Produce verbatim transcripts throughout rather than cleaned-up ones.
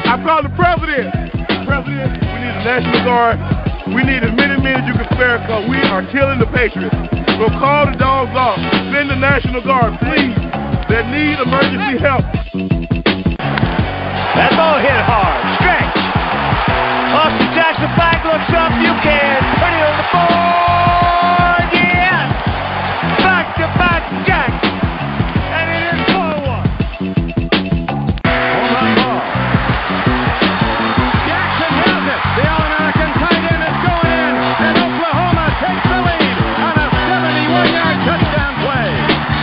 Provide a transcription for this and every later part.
I call the president. President, we need a National Guard. We need as many men as you can spare because we are killing the Patriots. So call the dogs off. Send the National Guard, please. They need emergency help. That ball hit hard. Stretch. Austin Jackson back looks up. You can put it on the board. Yes. Back to back Jack. And it is four one. Hold on ball. Jackson has it. The All-American tight end is going in. And Oklahoma takes the lead on a seventy-one yard touchdown play.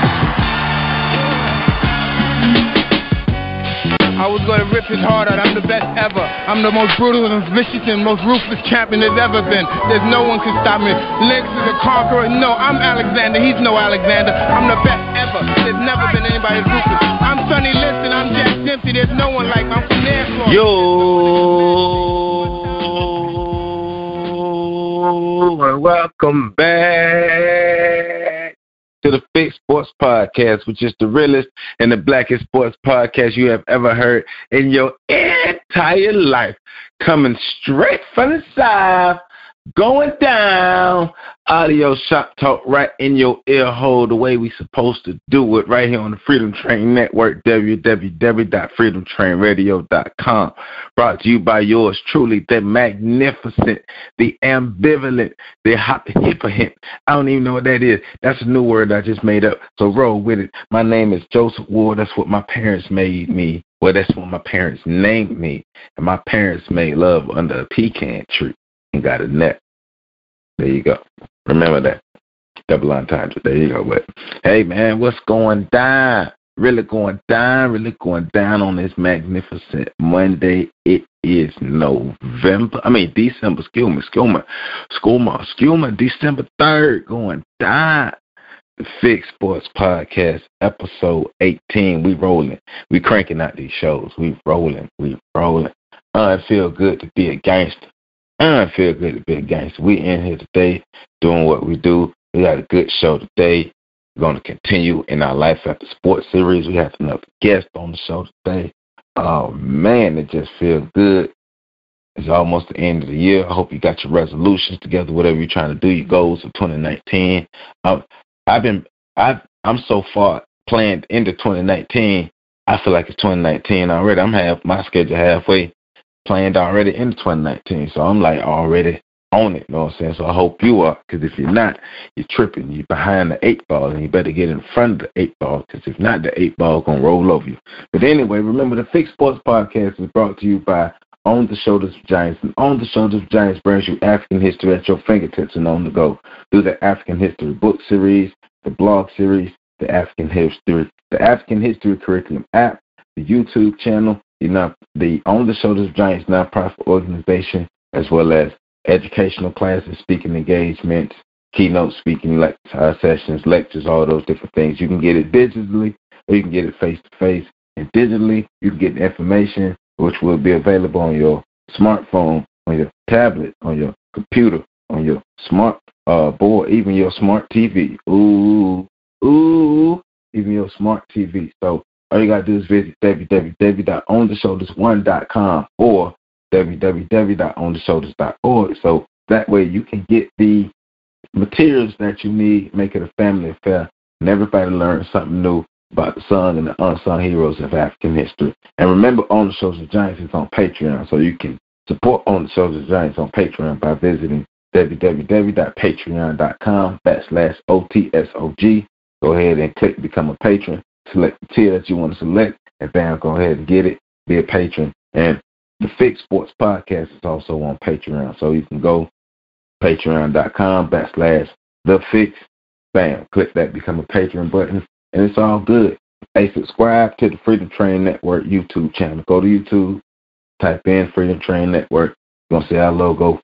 I was going to rip his heart out. I'm the best ever. I'm the most brutal and vicious and most ruthless champion there's ever been. There's no one can stop me. Lex is a conqueror. No, I'm Alexander. He's no Alexander. I'm the best ever. There's never been anybody as ruthless. I'm Sonny Liston. I'm Jack Dempsey. There's no one like me. I'm from there. Yo, and welcome back to the Fix Sports Podcast, which is the realest and the blackest sports podcast you have ever heard in your entire life. Coming straight from the South, going down, audio shop talk right in your ear hole the way we supposed to do it right here on the Freedom Train Network, w w w dot freedom train radio dot com. Brought to you by yours truly, the magnificent, the ambivalent, the hop hippohint. I don't even know what that is. That's a new word I just made up, so roll with it. My name is Joseph Ward. That's what my parents made me. Well, that's what my parents named me. And my parents made love under a pecan tree and got a net. There you go. Remember that. Double entendre. There you go. But hey, man, what's going down? Really going down, really going down on this magnificent Monday. It is November. I mean, December. Excuse me. Excuse me. Excuse me. Excuse me. December third. Going down. The Fix Sports Podcast, episode eighteen. We rolling. We cranking out these shows. We rolling. We rolling. Uh, it feel good to be a gangster. I feel good to be a gangster. We in here today doing what we do. We got a good show today. We're going to continue in our Life After Sports series. We have another guest on the show today. Oh, man, it just feels good. It's almost the end of the year. I hope you got your resolutions together, whatever you're trying to do, your goals for twenty nineteen. Um, I've been, I've, I'm so far planned into twenty nineteen. I feel like it's twenty nineteen already. I'm half my schedule halfway planned already in twenty nineteen, so I'm like already on it, you know what I'm saying? So I hope you are, because if you're not, you're tripping. You're behind the eight ball, and you better get in front of the eight ball, because if not, the eight ball going to roll over you. But anyway, remember the Fix Sports Podcast is brought to you by On the Shoulders of Giants, and On the Shoulders of Giants brings you African history at your fingertips and on the go through the African History book series, the blog series, the African History, the African History Curriculum app, the YouTube channel, you know, the On the Shoulders of Giants nonprofit organization, as well as educational classes, speaking engagements, keynote speaking le- uh, sessions, lectures, all those different things. You can get it digitally, or you can get it face-to-face. And digitally, you can get the information, which will be available on your smartphone, on your tablet, on your computer, on your smart uh, board, even your smart T V. Ooh, ooh, even your smart T V. So all you got to do is visit w w w dot on the shoulders one dot com or w w w dot on the shoulders dot org. So that way you can get the materials that you need, make it a family affair, and everybody learns something new about the sung and the unsung heroes of African history. And remember, On the Shoulders of Giants is on Patreon, so you can support On the Shoulders of Giants on Patreon by visiting w w w dot patreon dot com backslash O T S O G. Go ahead and click Become a Patron. Select the tier that you want to select, and bam, go ahead and get it. Be a patron. And the Fix Sports Podcast is also on Patreon, so you can go patreon dot com backslash the fix. Bam, click that Become a Patron button, and it's all good. Hey, subscribe to the Freedom Train Network YouTube channel. Go to YouTube, type in Freedom Train Network. You're going to see our logo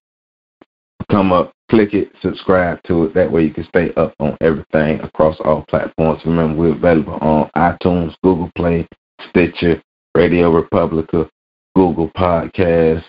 come up. Click it, subscribe to it. That way you can stay up on everything across all platforms. Remember, we're available on iTunes, Google Play, Stitcher, Radio Republica, Google Podcasts,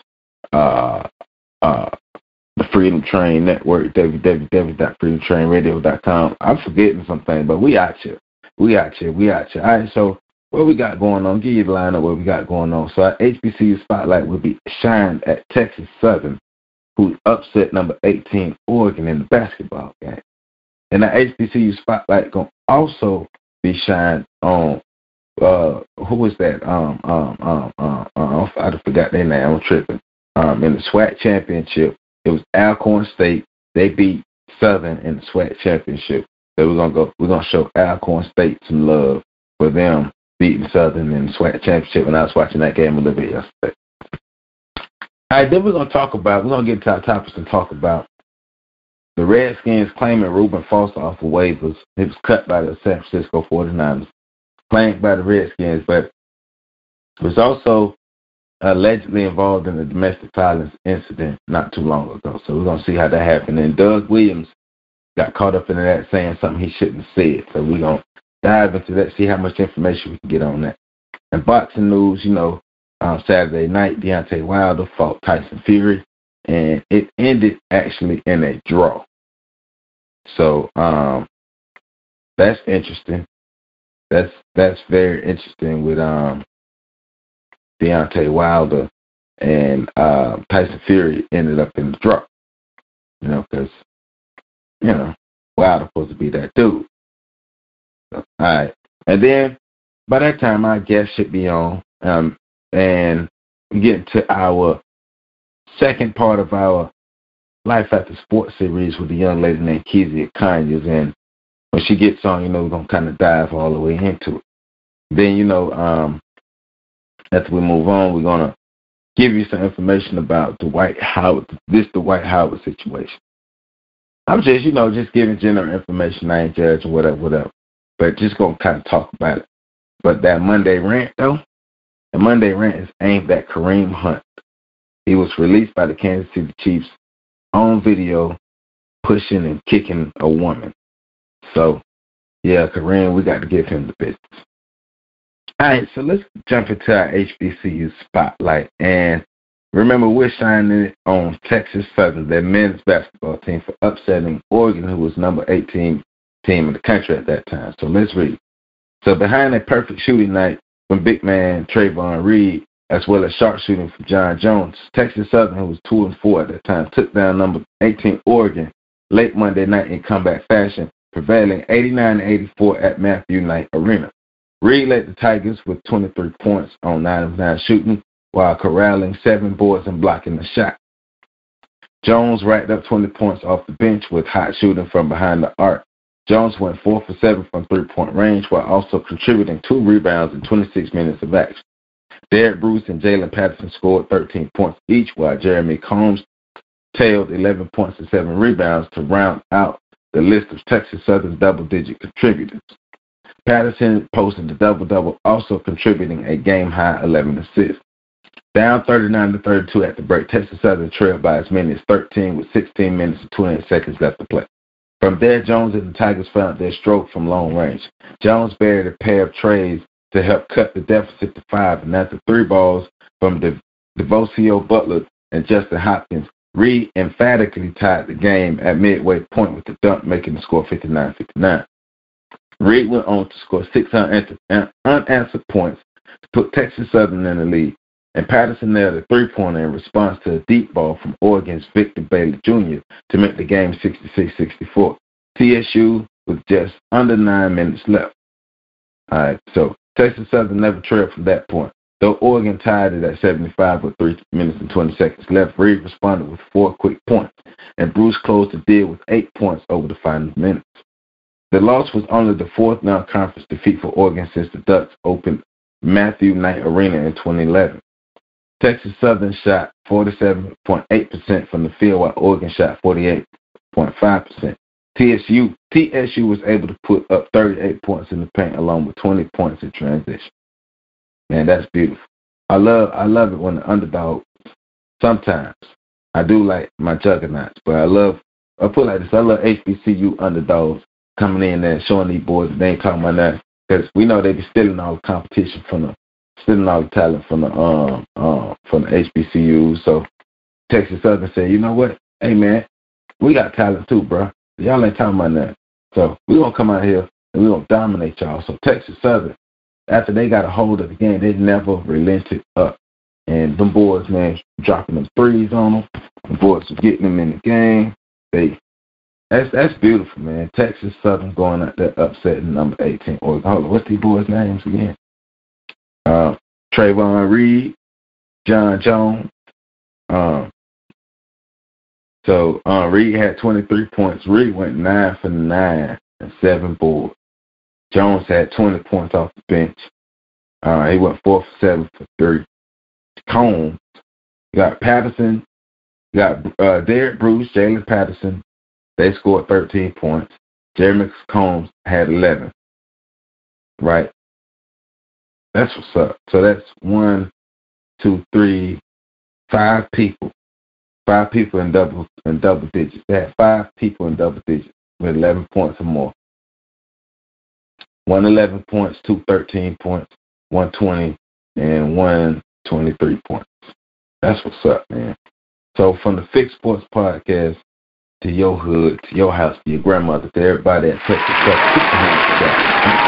uh, uh, the Freedom Train Network, w w w dot freedom train radio dot com. I'm forgetting something, but we out here. We out here. We out here. All right, so what we got going on. Give you the lineup what we got going on. So our H B C U spotlight will be shined at Texas Southern, who upset number eighteen Oregon in the basketball game. And the H B C U spotlight going to also be shined on, uh, who was that? Um, um, um, um, um, I forgot their name. I'm tripping. Um, in the SWAC championship, it was Alcorn State. They beat Southern in the SWAC championship. So we're gonna go. We're gonna show Alcorn State some love for them beating Southern in the SWAC championship. And I was watching that game a little bit yesterday. All right, then we're gonna talk about. We're gonna get to our topics and talk about the Redskins claiming Reuben Foster off of waivers. He was cut by the San Francisco forty-niners, claimed by the Redskins, but was also allegedly involved in a domestic violence incident not too long ago. So we're going to see how that happened. And Doug Williams got caught up in that saying something he shouldn't have said. So we're going to dive into that, see how much information we can get on that. And boxing news, you know, um, Saturday night, Deontay Wilder fought Tyson Fury, and it ended actually in a draw. So um, that's interesting. That's that's very interesting with um, Deontay Wilder and uh, Tyson Fury ended up in the draw. You know, because, you know, Wilder's supposed to be that dude. So, all right. And then by that time, our guest should be on. Um, and we get to our second part of our Life After Sports series with a young lady named Kezia Conyers. And when she gets on, you know, we're going to kind of dive all the way into it. Then, you know, um, after we move on, we're going to give you some information about Dwight Howard, this Dwight Howard situation. I'm just, you know, just giving general information. I ain't judging, whatever, whatever. But just going to kind of talk about it. But that Monday rant, though, the Monday rant is aimed at Kareem Hunt. He was released by the Kansas City Chiefs on video pushing and kicking a woman. So, yeah, Kareem, we got to give him the business. All right, so let's jump into our H B C U spotlight. And remember, we're shining it on Texas Southern, their men's basketball team, for upsetting Oregon, who was number eighteen team in the country at that time. So let's read. So behind a perfect shooting night from big man Trayvon Reed, as well as sharp shooting from John Jones, Texas Southern, who was two and four at that time, took down number eighteen Oregon late Monday night in comeback fashion, prevailing eighty-nine to eighty-four at Matthew Knight Arena. Reed led the Tigers with twenty-three points on nine of nine shooting, while corralling seven boards and blocking the shot. Jones racked up twenty points off the bench with hot shooting from behind the arc. Jones went four for seven from three-point range, while also contributing two rebounds in twenty-six minutes of action. Derek Bruce and Jalen Patterson scored thirteen points each, while Jeremy Combs tailed eleven points and seven rebounds to round out the list of Texas Southern's double-digit contributors. Patterson posted the double-double, also contributing a game-high eleven assists. Down thirty-nine to thirty-two at the break, Texas Southern trailed by as many as thirteen with sixteen minutes and twenty-eight seconds left to play. From there, Jones and the Tigers found their stroke from long range. Jones buried a pair of trays to help cut the deficit to five, and after three balls from De- Devosio Butler and Justin Hopkins, Reed emphatically tied the game at midway point with the dunk, making the score fifty-nine fifty-nine. Reed went on to score six unanswered, unanswered points to put Texas Southern in the lead, and Patterson nailed a three-pointer in response to a deep ball from Oregon's Victor Bailey Junior to make the game sixty-six sixty-four. T S U with just under nine minutes left. All right, so Texas Southern never trailed from that point. Though Oregon tied it at seventy-five with three minutes and twenty seconds left, Reed responded with four quick points, and Bruce closed the deal with eight points over the final minutes. The loss was only the fourth non-conference defeat for Oregon since the Ducks opened Matthew Knight Arena in twenty eleven. Texas Southern shot forty-seven point eight percent from the field, while Oregon shot forty-eight point five percent. T S U, T S U was able to put up thirty-eight points in the paint along with twenty points in transition. Man, that's beautiful. I love I love it when the underdog, sometimes, I do like my juggernauts, but I love, I put it like this, I love H B C U underdogs coming in there and showing these boys that they ain't talking about that, because we know they be stealing all the competition from the, stealing all the talent from the, um, um, from the H B C U. So Texas Southern said, you know what? Hey, man, we got talent too, bro. Y'all ain't talking about that. So we're going to come out here and we're going to dominate y'all. So Texas Southern, after they got a hold of the game, they never relented up. And them boys, man, dropping them threes on them. The boys were getting them in the game. They, that's that's beautiful, man. Texas Southern going out there upsetting number eighteen. Or hold on, what's these boys' names again? Uh, Trayvon Reed, John Jones. Um, so uh, Reed had twenty-three points. Reed went nine for nine and seven boards. Jones had twenty points off the bench. Uh, he went four for seven for three. Combs, you got Patterson, you got uh, Derek Bruce, Jalen Patterson. They scored thirteen points. Jeremy Combs had eleven. Right? That's what's up. So that's one, two, three, five people. Five people in double in double digits. They had five people in double digits with eleven points or more. One eleven points, two thirteen points, one twenty, and one twenty-three points. That's what's up, man. So from the Fix Sports Podcast to your hood, to your house, to your grandmother, to everybody that touched the stuff, put your hands together.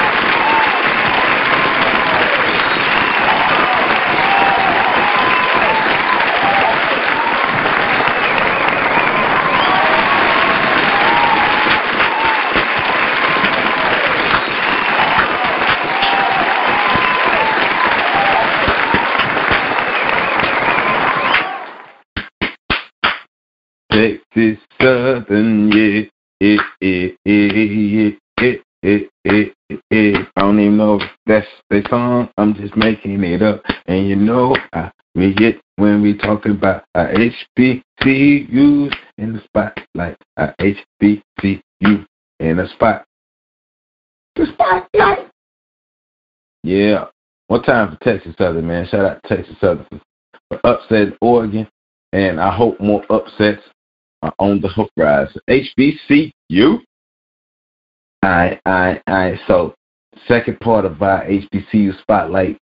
Texas Southern, yeah, yeah, yeah, yeah, yeah, yeah, yeah, yeah. I don't even know if that's the song. I'm just making it up. And you know, I, we get when we talk about our H B C Us in the spotlight. Our H B C U in the spot. The spotlight. Yeah. One time for Texas Southern, man. Shout out to Texas Southern for upsetting Oregon. And I hope more upsets are on the horizon. H B C U. I, I, I. So, second part of our H B C U spotlight,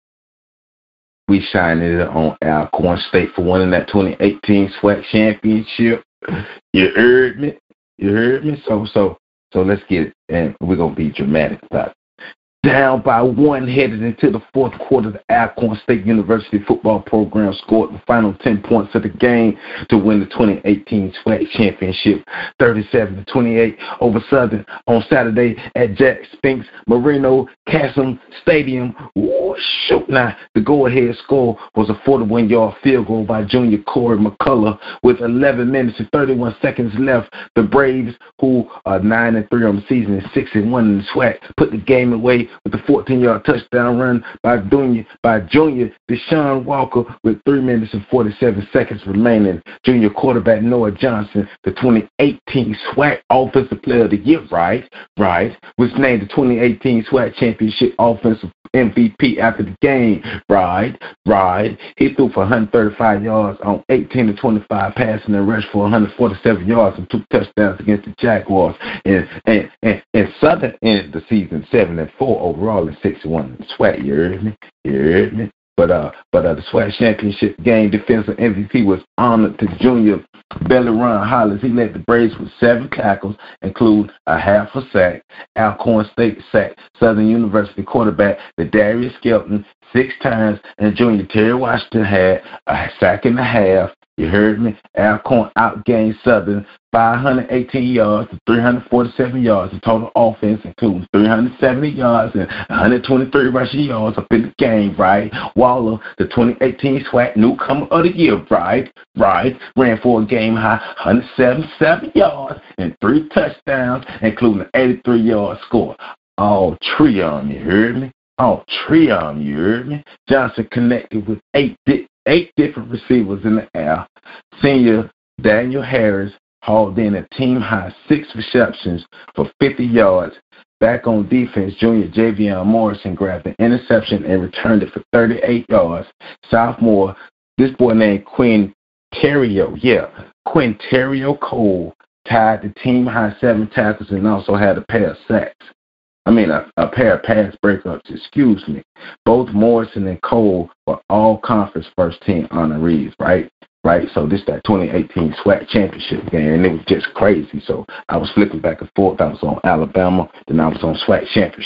we shining it on Alcorn State for winning that twenty eighteen SWAC championship. You heard me? You heard me? So, so, so let's get it, and we're gonna be dramatic about it. Down by one headed into the fourth quarter, the Alcorn State University football program scored the final ten points of the game to win the twenty eighteen SWAC championship, thirty-seven to twenty-eight over Southern on Saturday at Jack Spinks Marino Casem Stadium. Ooh, shoot, now the go-ahead score was a forty-one-yard field goal by junior Corey McCullough with eleven minutes and thirty-one seconds left. The Braves, who are nine and three on the season and six and one in the SWAC, put the game away with a fourteen-yard touchdown run by junior, by junior Deshaun Walker with three minutes and forty-seven seconds remaining. Junior quarterback Noah Johnson, the twenty eighteen SWAC Offensive Player of the Year, right, right, was named the twenty eighteen SWAC Championship Offensive M V P after the game, right, right. He threw for one hundred thirty-five yards on eighteen to twenty-five passing and rushed for one hundred forty-seven yards and two touchdowns against the Jaguars. And and and, and Southern ended the season seven and four overall and six and one in the SWAC. You heard me? You heard me? But uh, but uh, the SWAC championship game defensive M V P was honored to junior Belly Ron Hollins. He led the Braves with seven tackles, including a half a sack. Alcorn State sacked Southern University quarterback Darius Skelton six times, and junior Terry Washington had a sack and a half. You heard me? Alcorn outgained Southern five hundred eighteen yards to three hundred forty-seven yards in total offense, including three hundred seventy yards and one hundred twenty-three rushing yards up in the game, right? Waller, the twenty eighteen SWAC newcomer of the year, right? Right. Ran for a game high one hundred seventy-seven yards and three touchdowns, including an eighty-three-yard score. All Trion, you heard me? All Trion, you heard me? Johnson connected with eight di- eight different receivers in the air. Senior Daniel Harris hauled in a team-high six receptions for fifty yards. Back on defense, junior Javion Morrison grabbed an interception and returned it for thirty-eight yards. Sophomore, this boy named Quinterio, yeah, Quinterio Cole tied the team-high seven tackles and also had a pair of sacks. I mean, a, a pair of pass breakups, excuse me. Both Morrison and Cole were all conference first team honorees, right? Right? So this that twenty eighteen SWAC championship game, and it was just crazy. So I was flipping back and forth. I was on Alabama, then I was on SWAC championship.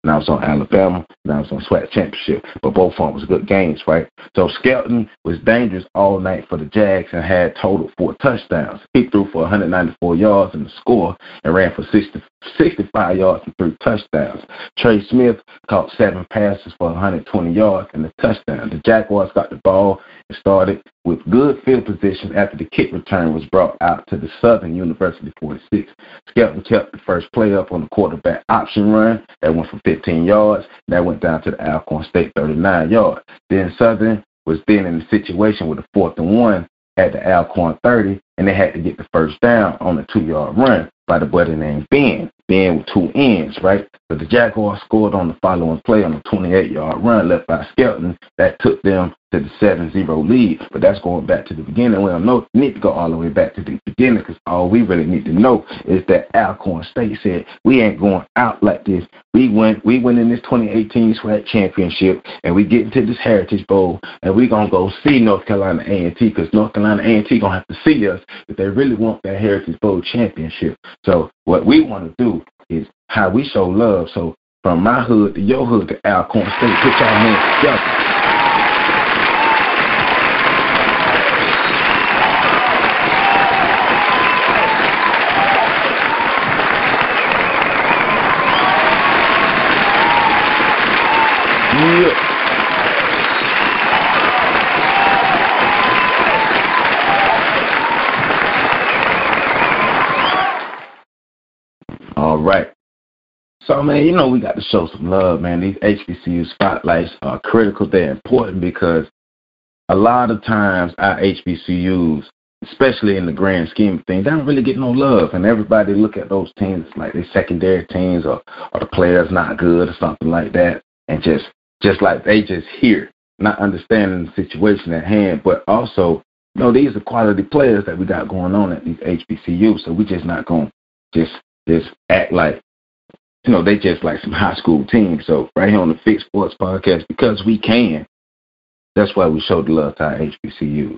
and I was on Alabama, and I was on SWAC championship. But both of them was good games, right? So Skelton was dangerous all night for the Jags and had total four touchdowns. He threw for one hundred ninety-four yards in the score and ran for sixty, sixty-five yards and three touchdowns. Trey Smith caught seven passes for one hundred twenty yards and a touchdown. The Jaguars got the ball and started with good field position after the kick return was brought out to the Southern University forty-six. Skelton kept the first play up on the quarterback option run. That went for fifteen yards. That went down to the Alcorn State thirty-nine yards. Then Southern was then in the situation with a fourth and one at the Alcorn thirty, and they had to get the first down on a two-yard run by the buddy named Ben. Ben with two ends, right? But the Jaguars scored on the following play on a twenty-eight-yard run left by Skelton. That took them to the seven zero lead. But that's going back to the beginning. We don't know, need to go all the way back to the beginning because all we really need to know is that Alcorn State said, we ain't going out like this. We went we went in this twenty eighteen SWAC championship, and we get into this Heritage Bowl, and we're going to go see North Carolina A and T because North Carolina A and T going to have to see us if they really want that Heritage Bowl championship. So what we want to do is how we show love. So from my hood to your hood to Alcorn State, put your hands together. Yeah. All right. So, man, you know we got to show some love, man. These H B C U spotlights are critical. They're important because a lot of times our H B C Us, especially in the grand scheme of things, they don't really get no love. And everybody look at those teams like they're secondary teams or, or the players not good or something like that. And just, just like they just here, not understanding the situation at hand. But also, you know, these are quality players that we got going on at these H B C Us. So we just not going to just, just act like, you know, they just like some high school teams. So right here on the Fix Sports Podcast, because we can, that's why we show the love to our H B C U.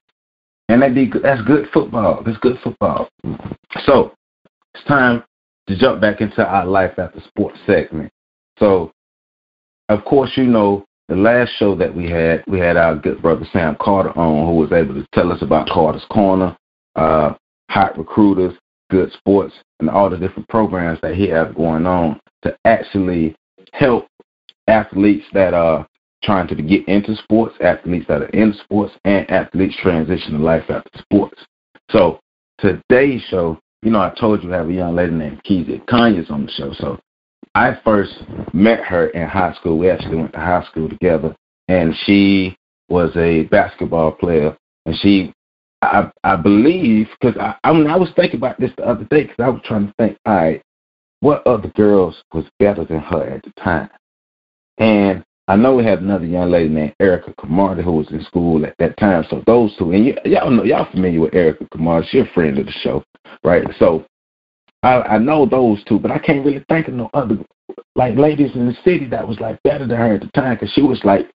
And that be good, that's good football. That's good football. So it's time to jump back into our life after sports segment. So, of course, you know, the last show that we had, we had our good brother Sam Carter on, who was able to tell us about Carter's Corner, uh, hot recruiters, good sports, and all the different programs that he has going on to actually help athletes that are trying to get into sports, athletes that are in sports, and athletes transition to life after sports. So today's show, you know, I told you I have a young lady named Kezia Conyers on the show. So I first met her in high school. We actually went to high school together, and she was a basketball player, and she I, I believe, because I, I, mean, I was thinking about this the other day because I was trying to think, all right, what other girls was better than her at the time? And I know we had another young lady named Erica Camarda who was in school at that time. So those two, and y- y'all know, y'all familiar with Erica Camarda. She's a friend of the show, right? So I, I know those two, but I can't really think of no other, like, ladies in the city that was, like, better than her at the time because she was, like,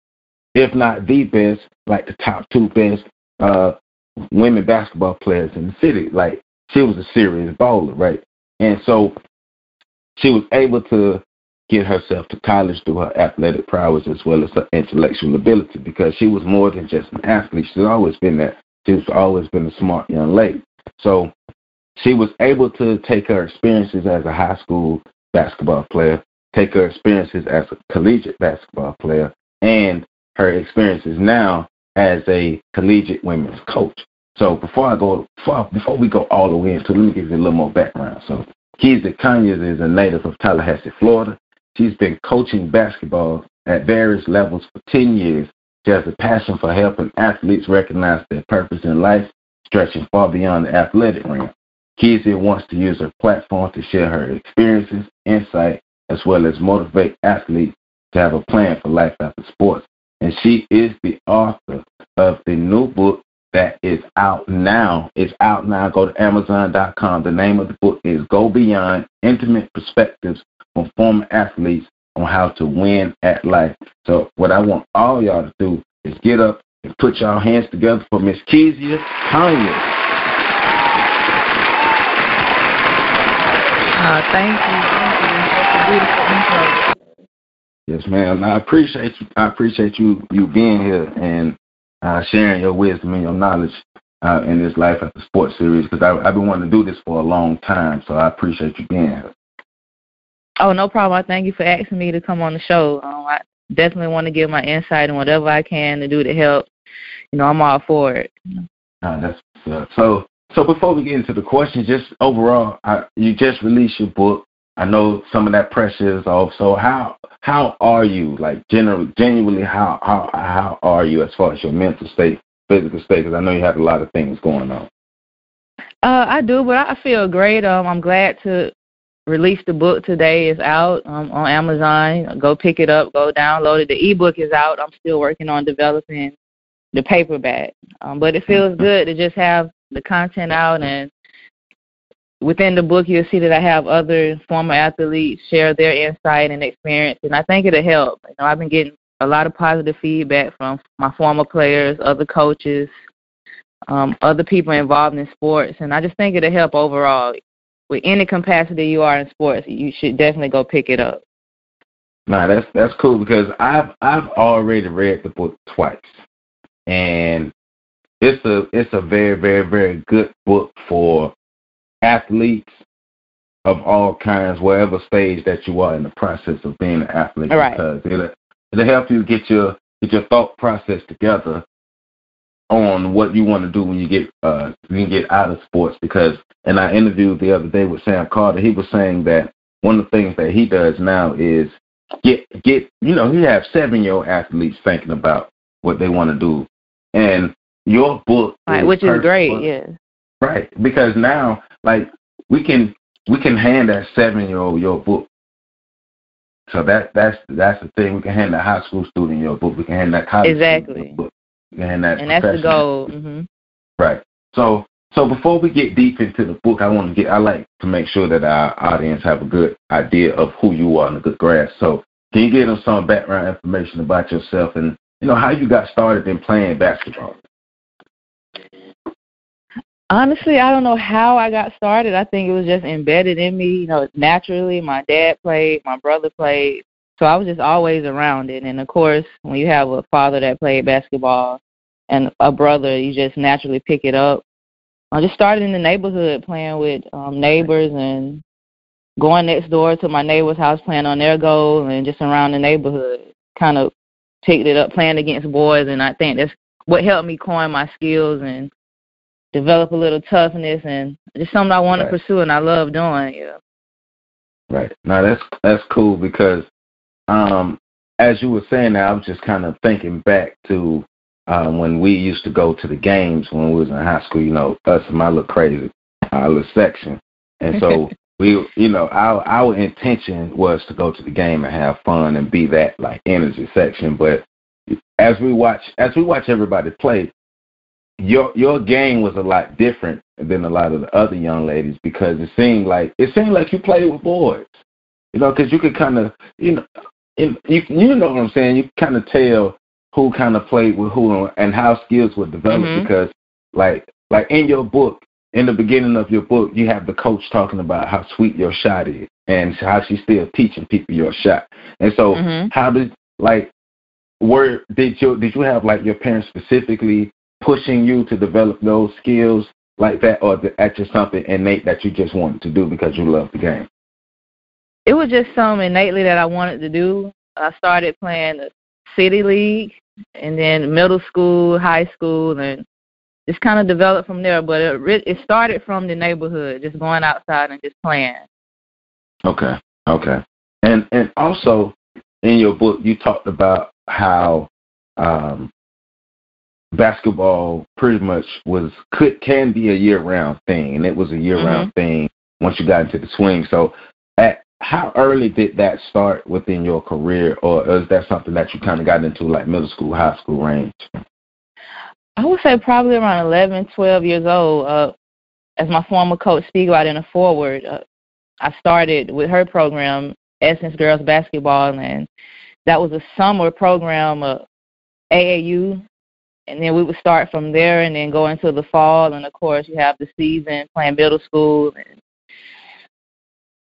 if not the best, like the top two best uh women basketball players in the city. Like, she was a serious baller, right? And so she was able to get herself to college through her athletic prowess as well as her intellectual ability because she was more than just an athlete. She's always been that. She's always been a smart young lady. So she was able to take her experiences as a high school basketball player, take her experiences as a collegiate basketball player, and her experiences now as a collegiate women's coach. So before I go, before, before we go all the way into, let me give you a little more background. So Kezia Conyers is a native of Tallahassee, Florida. She's been coaching basketball at various levels for ten years. She has a passion for helping athletes recognize their purpose in life, stretching far beyond the athletic realm. Kezia wants to use her platform to share her experiences, insight, as well as motivate athletes to have a plan for life after sports. And she is the author of the new book that is out now. It's out now. Go to amazon dot com. The name of the book is Go Beyond, Intimate Perspectives from Former Athletes on How to Win at Life. So what I want all y'all to do is get up and put y'all hands together for Miss Kezia Conyers. Uh, thank you. Thank you. beautiful intro. Yes, ma'am. I appreciate you. I appreciate you you being here and uh, sharing your wisdom and your knowledge uh, in this Life After Sports series, because I've been wanting to do this for a long time. So I appreciate you being here. Oh, no problem. I thank you for asking me to come on the show. Um, I definitely want to give my insight and whatever I can to do to help. You know, I'm all for it. Uh, that's uh, so. So before we get into the questions, just overall, I, you just released your book. I know some of that pressure is off. So how how are you? Like generally, genuinely, how how how are you as far as your mental state, physical state? Because I know you have a lot of things going on. Uh, I do, but I feel great. Um, I'm glad to release the book today. It's out um, on Amazon. Go pick it up. Go download it. The ebook is out. I'm still working on developing the paperback. Um, but it feels good to just have the content out, and within the book you'll see that I have other former athletes share their insight and experience, and I think it'll help. You know, I've been getting a lot of positive feedback from my former players, other coaches, um, other people involved in sports, and I just think it'll help overall. With any capacity you are in sports, you should definitely go pick it up. Nah, that's that's cool, because I've I've already read the book twice, and it's a it's a very very very good book for athletes of all kinds, wherever stage that you are in the process of being an athlete. All right. Because it'll, it'll help you get your get your thought process together on what you want to do when you get uh when you get out of sports. Because in our interview the other day with Sam Carter, he was saying that one of the things that he does now is get get you know he has seven year old athletes thinking about what they want to do, and your book right, is which is great, book. yeah. Right, because now like we can we can hand that seven year old your book. So that that's that's the thing. We can hand that high school student your book. We can hand that college exactly. student your book. We can hand that and that's the goal. Mm-hmm. Right. So so before we get deep into the book, I want to get I like to make sure that our audience have a good idea of who you are and a good grasp. So can you give them some background information about yourself and you know how you got started in playing basketball? Honestly, I don't know how I got started. I think it was just embedded in me, you know, naturally. My dad played, my brother played, so I was just always around it. And, of course, when you have a father that played basketball and a brother, you just naturally pick it up. I just started in the neighborhood playing with um, neighbors and going next door to my neighbor's house playing on their goal and just around the neighborhood. Kind of picked it up playing against boys, and I think that's what helped me coin my skills and develop a little toughness, and just something I want right. to pursue and I love doing. Yeah. Right. Now that's that's cool because, um, as you were saying that, I was just kind of thinking back to um, when we used to go to the games when we was in high school. You know, us and my little crazy, our little section, and so we, you know, our our intention was to go to the game and have fun and be that like energy section. But as we watch as we watch everybody play, Your your game was a lot different than a lot of the other young ladies because it seemed like it seemed like you played with boys, you know, because you could kind of you know you you know what I'm saying. You kind of tell who kind of played with who and how skills were developed mm-hmm. because like like in your book, in the beginning of your book, you have the coach talking about how sweet your shot is and how she's still teaching people your shot. And so mm-hmm. how did like where did you did you have like your parents specifically pushing you to develop those skills like that, or that's just something innate that you just wanted to do because you love the game? It was just something innately that I wanted to do. I started playing the city league and then middle school, high school, and just kind of developed from there. But it, it started from the neighborhood, just going outside and just playing. Okay, okay. And and also in your book, you talked about how um, basketball pretty much was could can be a year-round thing, and it was a year-round mm-hmm. thing once you got into the swing. So at how early did that start within your career, or is that something that you kind of got into like middle school, high school range? I would say probably around eleven, twelve years old. Uh, as my former coach, Spiegel, out in a forward, uh, I started with her program, Essence Girls Basketball, and that was a summer program, uh, A A U. And then we would start from there and then go into the fall. And, of course, you have the season playing middle school. And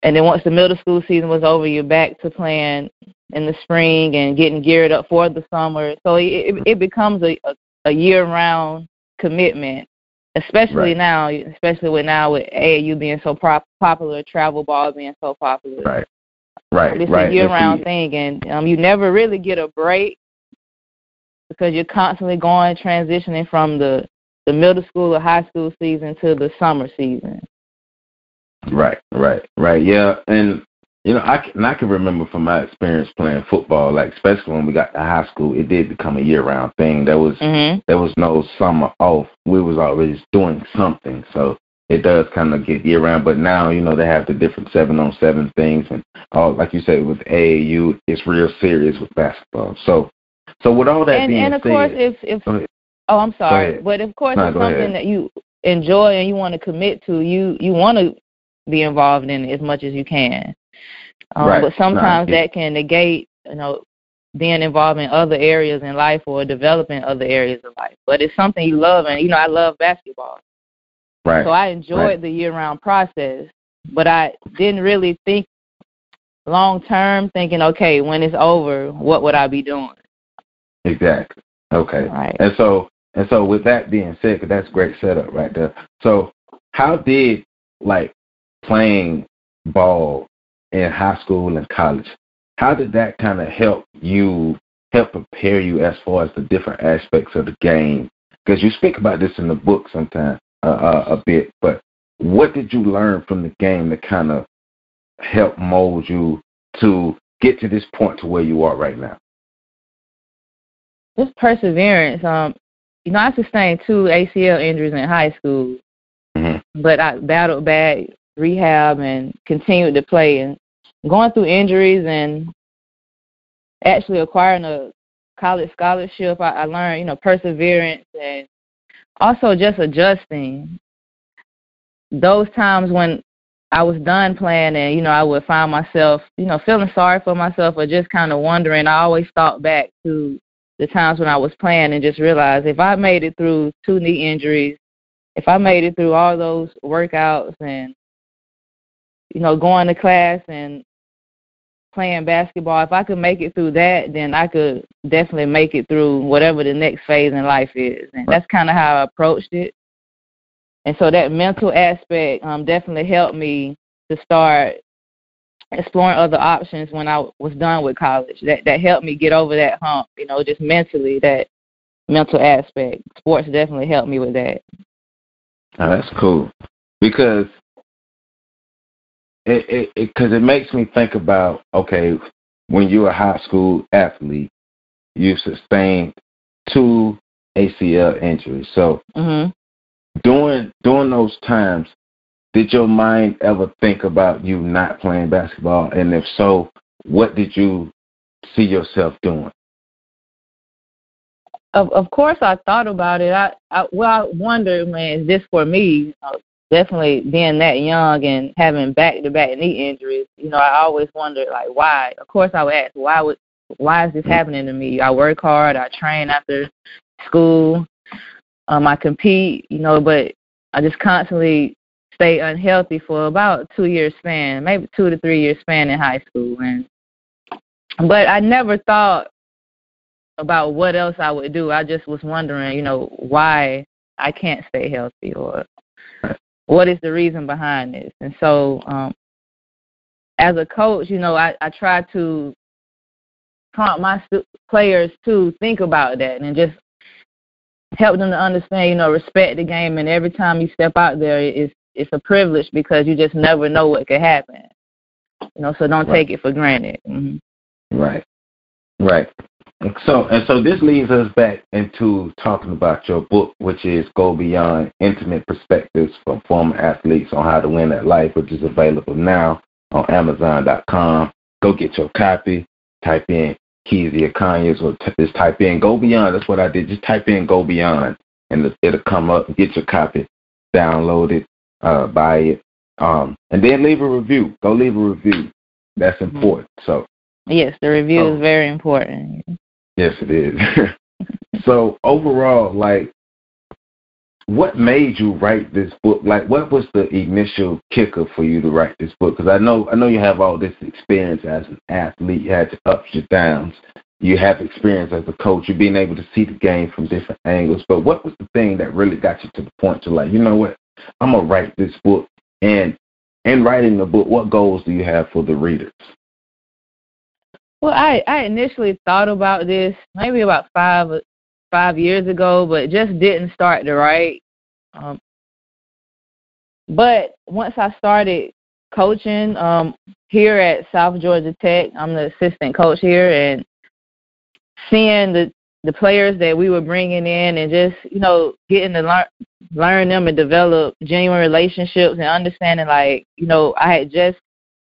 and then once the middle school season was over, you're back to playing in the spring and getting geared up for the summer. So it, it becomes a, a, a year-round commitment, especially right. now, especially with now with A A U being so prop, popular, travel ball being so popular. Right, right, It's right. a year-round thing, and um, you never really get a break because you're constantly going, transitioning from the, the middle school or high school season to the summer season. Right, right, right. Yeah, and you know, I can, I can remember from my experience playing football, like especially when we got to high school, it did become a year-round thing. There was mm-hmm. there was no summer off. We was always doing something, so it does kind of get year-round. But now, you know, they have the different seven-on-seven things, and all like you said with A A U, it's real serious with basketball. So, so with all that and, being and of said, course, if if oh, I'm sorry, but of course, no, it's something ahead. that you enjoy and you want to commit to, you you want to be involved in it as much as you can. Um, right. But sometimes no, that can negate, you know, being involved in other areas in life or developing other areas of life. But it's something you love, and, you know, I love basketball. Right. So I enjoyed right. the year-round process, but I didn't really think long-term, thinking, okay, when it's over, what would I be doing? Exactly. Okay. Right. And so, and so with that being said, because that's great setup right there. So how did, like, playing ball in high school and college, how did that kind of help you, help prepare you as far as the different aspects of the game? Because you speak about this in the book sometimes uh, uh, a bit, but what did you learn from the game that kind of helped mold you to get to this point to where you are right now? Just perseverance. Um, you know, I sustained two A C L injuries in high school, mm-hmm. but I battled back, rehab, and continued to play. And going through injuries and actually acquiring a college scholarship, I, I learned, you know, perseverance and also just adjusting. Those times when I was done playing and, you know, I would find myself, you know, feeling sorry for myself or just kind of wondering, I always thought back to the times when I was playing and just realized if I made it through two knee injuries, if I made it through all those workouts and, you know, going to class and playing basketball, if I could make it through that, then I could definitely make it through whatever the next phase in life is. And that's kind of how I approached it. And so that mental aspect um, definitely helped me to start exploring other options when I was done with college. That that helped me get over that hump, you know, just mentally, that mental aspect. Sports definitely helped me with that. Oh, that's cool. Because it it, it, 'cause it makes me think about, okay, when you're a high school athlete, you sustained two A C L injuries. So mm-hmm. during during those times, did your mind ever think about you not playing basketball? And if so, what did you see yourself doing? Of of course, I thought about it. I, I well, I wondered, man, is this for me? Uh, definitely being that young and having back-to-back knee injuries, you know, I always wondered, like, why? Of course, I would ask, why would why is this happening to me? I work hard, I train after school, um, I compete, you know, but I just constantly stay unhealthy for about two years span, maybe two to three years span in high school, and but I never thought about what else I would do. I just was wondering, you know, why I can't stay healthy or what is the reason behind this. And so um, as a coach, you know, I, I try to prompt my stu- players to think about that and just help them to understand, you know, respect the game. And every time you step out there, it's, it's a privilege because you just never know what could happen. You know, so don't right. take it for granted. Mm-hmm. Right, right. And so, and so this leads us back into talking about your book, which is Go Beyond, Intimate Perspectives from Former Athletes on How to Win at Life, which is available now on Amazon dot com. Go get your copy. Type in Kezia Conyers or t- just type in Go Beyond. That's what I did. Just type in Go Beyond, and it'll come up. Get your copy. Download it. Uh, buy it. Um, and then leave a review. Go leave a review. That's important. So yes, the review oh. is very important. Yes, it is. So overall, like, what made you write this book? Like, what was the initial kicker for you to write this book? Because I know, I know you have all this experience as an athlete. You had your ups, your downs. You have experience as a coach. You're being able to see the game from different angles. But what was the thing that really got you to the point to like, you know what, I'm gonna write this book? And in writing the book, what goals do you have for the readers? Well, I, I initially thought about this maybe about five five years ago, but just didn't start to write. Um, but once I started coaching um, here at South Georgia Tech, I'm the assistant coach here, and seeing the, the players that we were bringing in and just, you know, getting to learn, learn them and develop genuine relationships and understanding, like, you know, I had just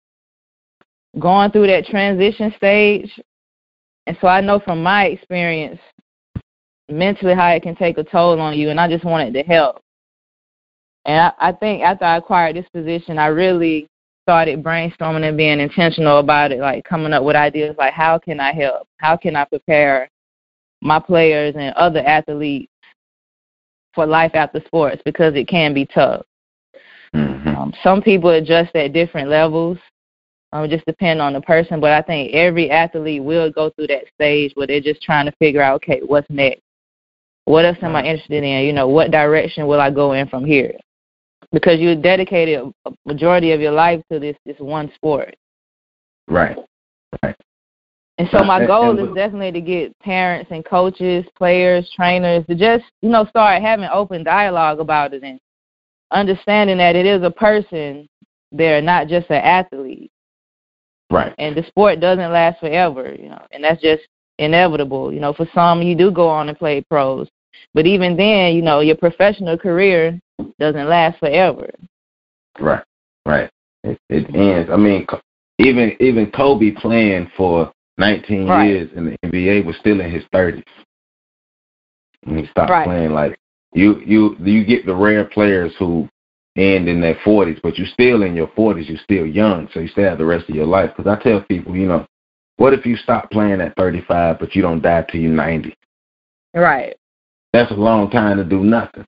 gone through that transition stage. And so I know from my experience mentally how it can take a toll on you, and I just wanted to help. And I, I think after I acquired this position, I really started brainstorming and being intentional about it, like coming up with ideas like, how can I help? How can I prepare my players and other athletes for life after sports, because it can be tough. Mm-hmm. Um, some people adjust at different levels. Um, it just depends on the person, but I think every athlete will go through that stage where they're just trying to figure out, okay, what's next? What else am I interested in? You know, what direction will I go in from here? Because you dedicated a majority of your life to this this one sport. Right, right. And so my goal is definitely to get parents and coaches, players, trainers to just, you know, start having open dialogue about it and understanding that it is a person there, not just an athlete. Right. And the sport doesn't last forever, you know, and that's just inevitable. You know, for some, you do go on and play pros. But even then, you know, your professional career doesn't last forever. Right, right. It, it ends. I mean, even even Kobe playing for nineteen right. years in the N B A was still in his thirties when he stopped right. playing. Like you, you, you get the rare players who end in their forties, but you're still in your forties. You're still young, so you still have the rest of your life. Because I tell people, you know, what if you stop playing at thirty-five, but you don't die till you're ninety? Right. That's a long time to do nothing.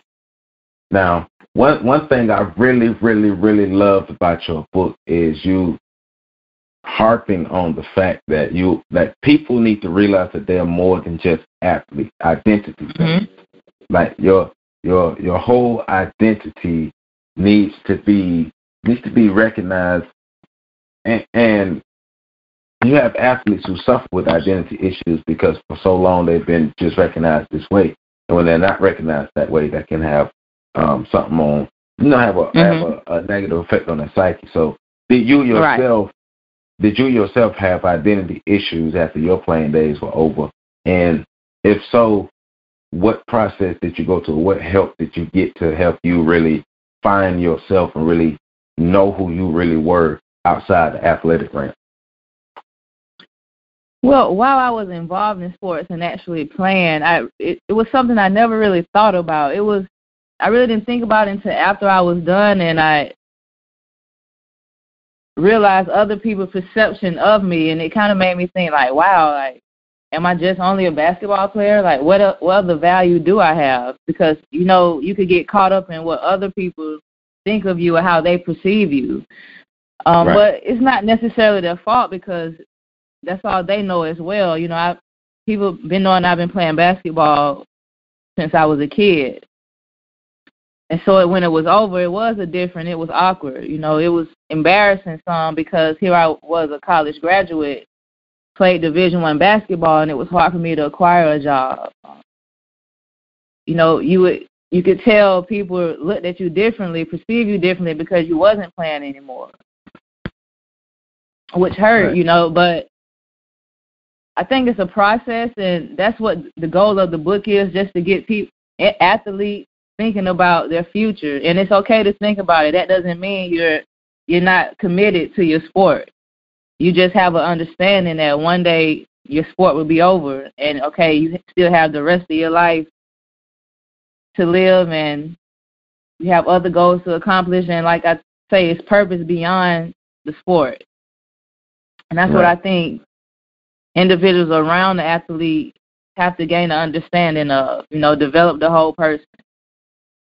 Now, one one thing I really, really, really loved about your book is you harping on the fact that you that people need to realize that they're more than just athletes, identity. Mm-hmm. Like your your your whole identity needs to be needs to be recognized, and, and you have athletes who suffer with identity issues because for so long they've been just recognized this way, and when they're not recognized that way, that can have um, something on, you know, have a mm-hmm. have a, a negative effect on their psyche. So, did you yourself, right. did you yourself have identity issues after your playing days were over? And if so, what process did you go to? What help did you get to help you really find yourself and really know who you really were outside the athletic realm? Well, while I was involved in sports and actually playing, I it, it was something I never really thought about. It was I really didn't think about it until after I was done, and I realized other people's perception of me, and it kind of made me think, like, wow, like, am I just only a basketball player? Like, what uh, what other value do I have? Because, you know, you could get caught up in what other people think of you or how they perceive you. Um, right. But it's not necessarily their fault because that's all they know as well. You know, I people been knowing I've been playing basketball since I was a kid. And so it, when it was over, it was a different, it was awkward. You know, it was embarrassing some because here I was a college graduate, played Division One basketball, and it was hard for me to acquire a job. You know, you would you could tell people looked at you differently, perceive you differently because you wasn't playing anymore, which hurt, right. you know, but I think it's a process, and that's what the goal of the book is, just to get people, athletes, thinking about their future. And it's okay to think about it. That doesn't mean you're you're not committed to your sport. You just have an understanding that one day your sport will be over, and, okay, you still have the rest of your life to live, and you have other goals to accomplish. And like I say, it's purpose beyond the sport. And that's right. what I think individuals around the athlete have to gain an understanding of, you know, develop the whole person.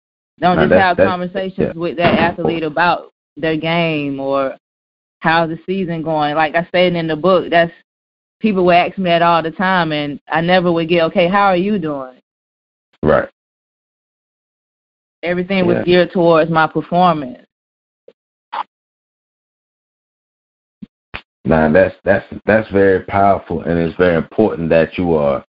Don't no, just that's, have that's, conversations yeah. with that athlete about their game or how's the season going. Like I said in the book, that's people would ask me that all the time, and I never would get, okay, how are you doing? Right. Everything was Yeah. geared towards my performance. Now that's that's that's very powerful, and it's very important that you are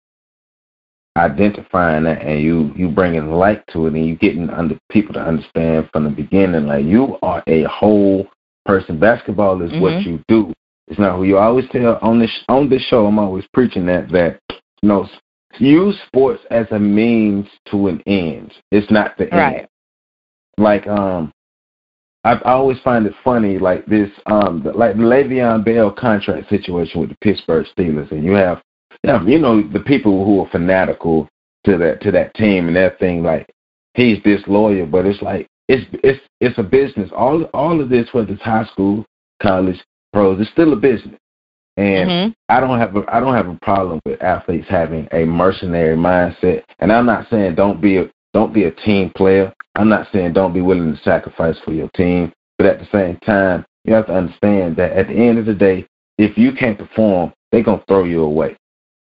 identifying that and you you bringing light to it, and you getting under people to understand from the beginning, like you are a whole person. Basketball is mm-hmm. what you do. It's not who you. I always tell on this on this show. I'm always preaching that that you know, use sports as a means to an end. It's not the end. Right. Like um. I, I always find it funny, like this, um, the, like the Le'Veon Bell contract situation with the Pittsburgh Steelers, and you have, you, have, you know, the people who are fanatical to that to that team and that thing, like he's disloyal, but it's like it's it's it's a business. All all of this, whether it's high school, college, pros, it's still a business, and mm-hmm. I don't have a I don't have a problem with athletes having a mercenary mindset, and I'm not saying don't be a don't be a team player. I'm not saying don't be willing to sacrifice for your team, but at the same time, you have to understand that at the end of the day, if you can't perform, they're going to throw you away.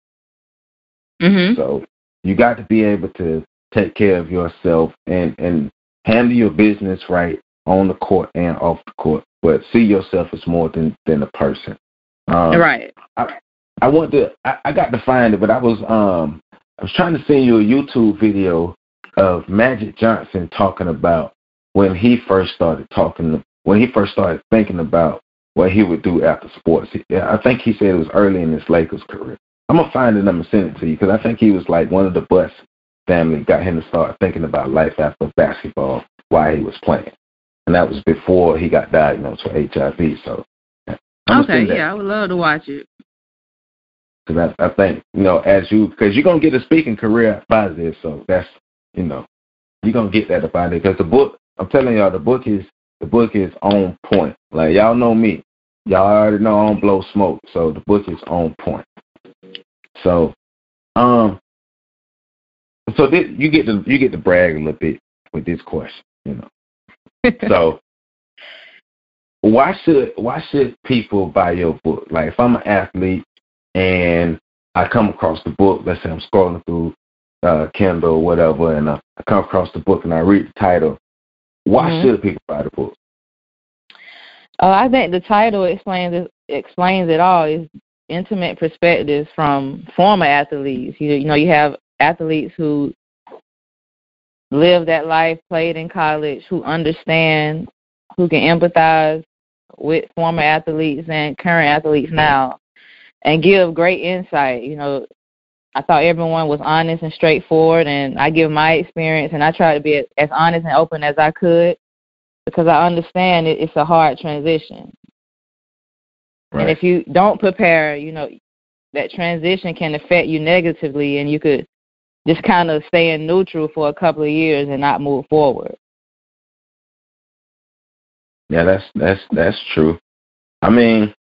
Mm-hmm. So you got to be able to take care of yourself and, and handle your business right on the court and off the court, but see yourself as more than, than a person. Um, right. I, I want to, I, I got to find it, but I was, um, I was trying to send you a YouTube video of Magic Johnson talking about when he first started talking, when he first started thinking about what he would do after sports. I think he said it was early in his Lakers career. I'm going to find it and I'm going to send it to you because I think he was like one of the Butts family got him to start thinking about life after basketball while he was playing. And that was before he got diagnosed with H I V. So, I'm okay, yeah, I would love to watch it. Because I, I think, you know, as you, because you're going to get a speaking career by this, so that's, you know, you're going to get that about it because the book, I'm telling y'all, the book is, the book is on point. Like, y'all know me. Y'all already know I don't blow smoke, so the book is on point. So, um, so this, you get to, you get to brag a little bit with this question, you know. So, why should, why should people buy your book? Like, if I'm an athlete and I come across the book, let's say I'm scrolling through Uh, Kindle or whatever, and uh, I come across the book and I read the title. Why mm-hmm. should people buy the book? Uh, I think the title explains it, explains it all. It's intimate perspectives from former athletes. You, you know, you have athletes who lived that life, played in college, who understand, who can empathize with former athletes and current athletes now, and give great insight. You know, I thought everyone was honest and straightforward, and I give my experience, and I try to be as honest and open as I could because I understand it, it's a hard transition. Right. And if you don't prepare, you know, that transition can affect you negatively, and you could just kind of stay in neutral for a couple of years and not move forward. Yeah, that's that's that's true. I mean,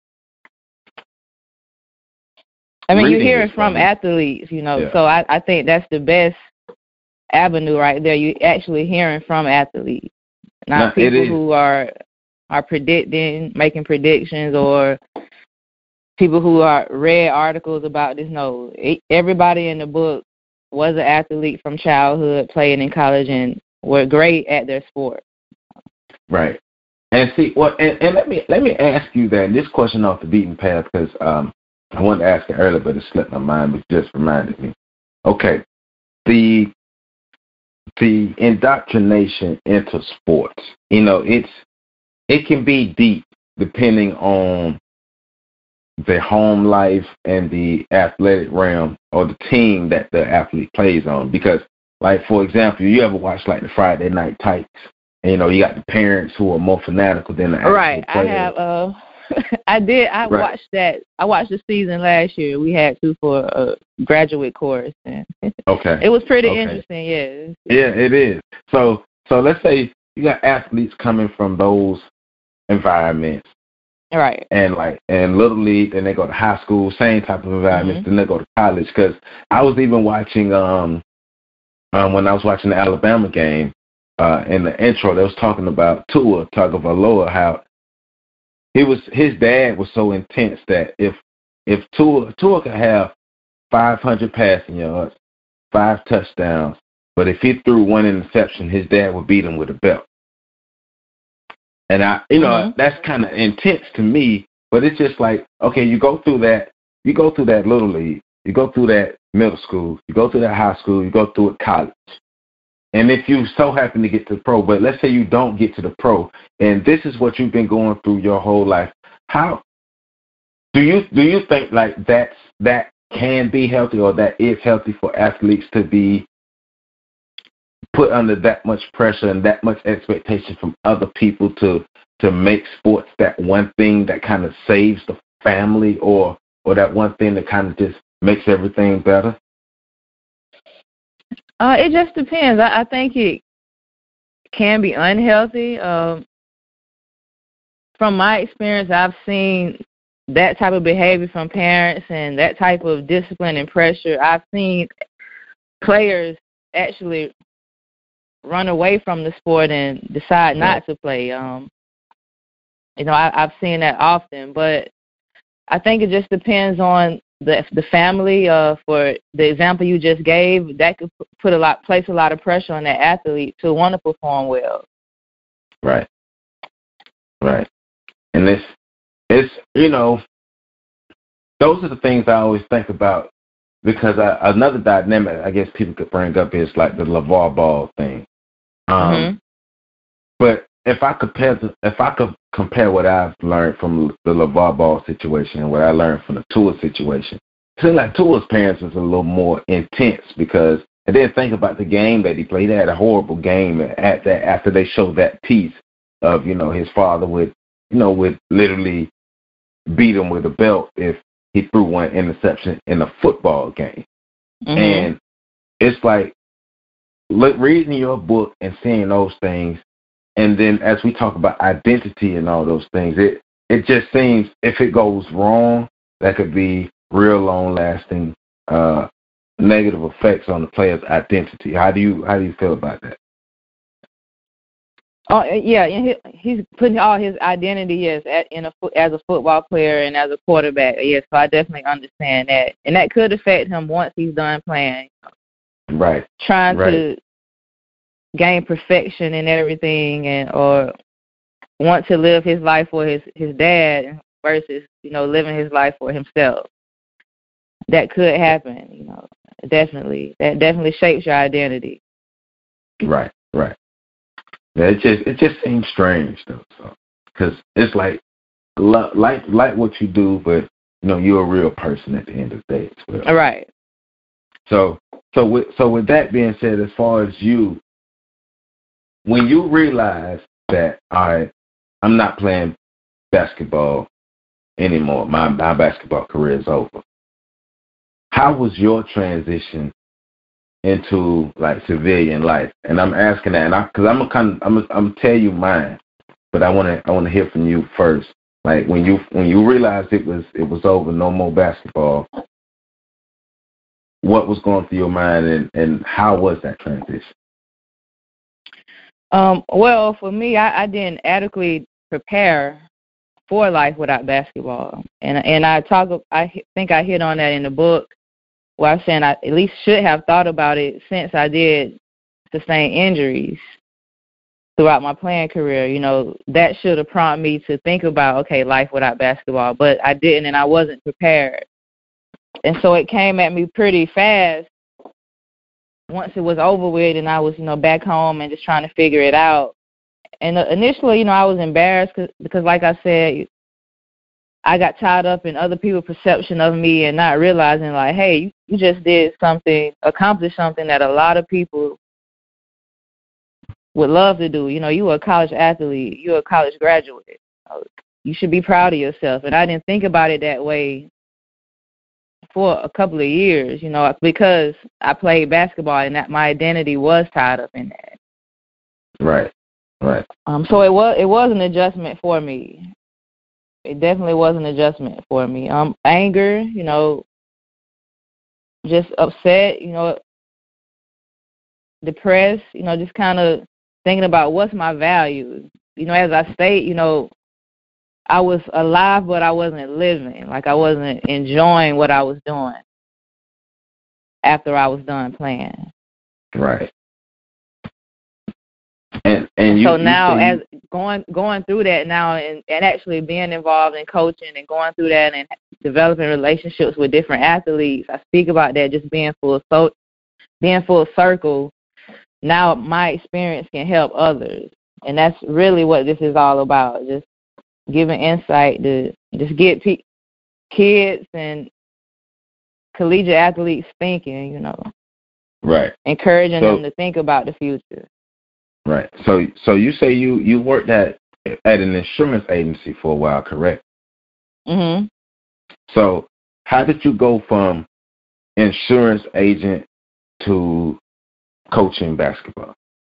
I mean, you hear it from athletes, you know, yeah. so I, I think that's the best avenue right there. You're actually hearing from athletes, not no, people who are are predicting, making predictions, or people who are read articles about this. No, it, everybody in the book was an athlete from childhood, playing in college, and were great at their sport. Right. And see, well, and, and let me let me ask you that. This question off the beaten path because um. I wanted to ask it earlier, but it slipped my mind, but just reminded me. Okay, the the indoctrination into sports, you know, it's it can be deep depending on the home life and the athletic realm or the team that the athlete plays on. Because, like, for example, you ever watch, like, the Friday Night Tykes? And, you know, you got the parents who are more fanatical than the actual right. players. I have, uh, I did, I right. watched that. I watched the season last year. We had to for a graduate course. And okay. It was pretty okay. interesting, yes. Yeah, it is. So, so let's say you got athletes coming from those environments. Right. And like, and little league, then they go to high school, same type of environments, mm-hmm. then they go to college. Because I was even watching, um, um, when I was watching the Alabama game, uh, in the intro, they was talking about Tua Tagovailoa, how he was his dad was so intense that if if Tua Tua could have five hundred passing yards, five touchdowns, but if he threw one interception, his dad would beat him with a belt. And I, you know, mm-hmm. that's kind of intense to me. But it's just like, okay, you go through that, you go through that little league, you go through that middle school, you go through that high school, you go through it college. And if you so happen to get to the pro, but let's say you don't get to the pro, and this is what you've been going through your whole life, how do you do you think like that's that can be healthy, or that is healthy for athletes to be put under that much pressure and that much expectation from other people to to make sports that one thing that kind of saves the family, or or that one thing that kind of just makes everything better? Uh, it just depends. I, I think it can be unhealthy. Um, from my experience, I've seen that type of behavior from parents and that type of discipline and pressure. I've seen players actually run away from the sport and decide not to play. Um, you know, I, I've seen that often, but I think it just depends on the the family. Uh, for the example you just gave, that could put a lot, place a lot of pressure on that athlete to want to perform well. Right, right, and it's it's you know, those are the things I always think about, because I, another dynamic I guess people could bring up is like the LeVar Ball thing. Um, mm-hmm. But if I compare the, if I could compare what I've learned from the LeVar Ball situation and what I learned from the Tua situation, it seems like Tua's parents was a little more intense, because I didn't think about the game that he played. He had a horrible game at that after they showed that piece of, you know, his father would, you know, would literally beat him with a belt if he threw one interception in a football game. Mm-hmm. And it's like, look, reading your book and seeing those things, and then as we talk about identity and all those things, it it just seems if it goes wrong, that could be real long-lasting uh, negative effects on the player's identity. How do you how do you feel about that? Oh yeah, he, he's putting all his identity yes at, in a as a football player and as a quarterback. Yes, so I definitely understand that, and that could affect him once he's done playing. Right. Trying right. to gain perfection and everything, and or want to live his life for his, his dad versus, you know, living his life for himself. That could happen, you know, definitely. That definitely shapes your identity. Right, right. Yeah, it just it just seems strange though, so because it's like like like what you do, but you know you're a real person at the end of the day as well. All right. So so with so with that being said, as far as you, when you realize that, all right, I'm not playing basketball anymore, my my basketball career is over, how was your transition into like civilian life? And I'm asking that, and I, because I'm a kind of, I'm a, I'm gonna tell you mine, but I want to I want to hear from you first. Like when you when you realized it was it was over, no more basketball, what was going through your mind, and, and how was that transition? Um, well, for me, I, I didn't adequately prepare for life without basketball, and and I talk I think I hit on that in the book. Well, I'm saying I at least should have thought about it since I did sustain injuries throughout my playing career. You know, that should have prompted me to think about, okay, life without basketball, but I didn't, and I wasn't prepared. And so it came at me pretty fast once it was over with, and I was, you know, back home and just trying to figure it out. And initially, you know, I was embarrassed cause, because, like I said, I got tied up in other people's perception of me and not realizing, like, hey, you, you just did something, accomplished something that a lot of people would love to do. You know, you were a college athlete. You were a college graduate. You should be proud of yourself. And I didn't think about it that way for a couple of years, you know, because I played basketball and that my identity was tied up in that. Right, right. Um. So it was it was an adjustment for me. It definitely was an adjustment for me. Um, anger, you know, just upset, you know, depressed, you know, just kind of thinking about what's my value. You know, as I state, you know, I was alive, but I wasn't living. Like I wasn't enjoying what I was doing after I was done playing. Right. And and you, so now, you as going going through that now, and, and actually being involved in coaching and going through that and developing relationships with different athletes, I speak about that just being full so being full circle. Now my experience can help others, and that's really what this is all about. Just giving insight to just get pe- kids and collegiate athletes thinking. You know, right, encouraging so, them to think about the future. Right. So, so you say you, you worked at at an insurance agency for a while, correct? Mhm. So, how did you go from insurance agent to coaching basketball?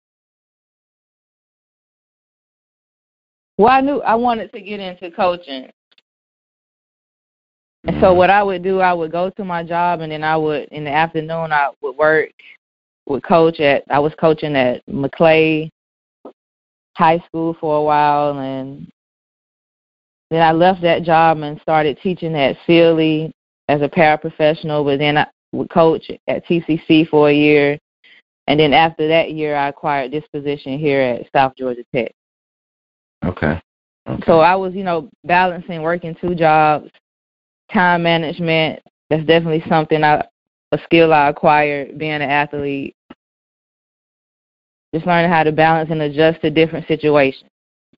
Well, I knew I wanted to get into coaching. Mm-hmm. And so what I would do, I would go to my job, and then I would, in the afternoon, I would work, would coach at, I was coaching at McClay High School for a while, and then I left that job and started teaching at Sealy as a paraprofessional, but then I would coach at T C C for a year, and then after that year, I acquired this position here at South Georgia Tech. Okay. okay. So I was, you know, balancing working two jobs, time management. That's definitely something I, a skill I acquired being an athlete. Just learning how to balance and adjust to different situations.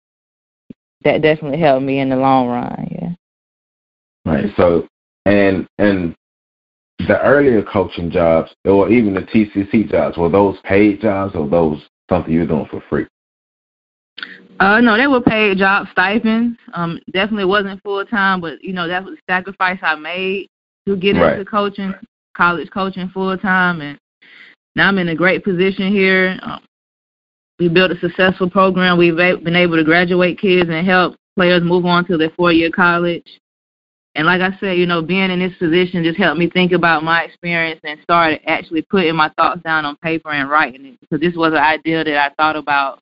That definitely helped me in the long run, yeah. Right. So, and and the earlier coaching jobs, or even the T C C jobs, were those paid jobs, or those something you were doing for free? Uh, no, they were paid job stipends. Um, definitely wasn't full time, but you know that was the sacrifice I made to get right. into coaching, college coaching full time, and now I'm in a great position here. Um, we built a successful program. We've been able to graduate kids and help players move on to their four-year college. And like I said, you know, being in this position just helped me think about my experience and started actually putting my thoughts down on paper and writing it, because this was an idea that I thought about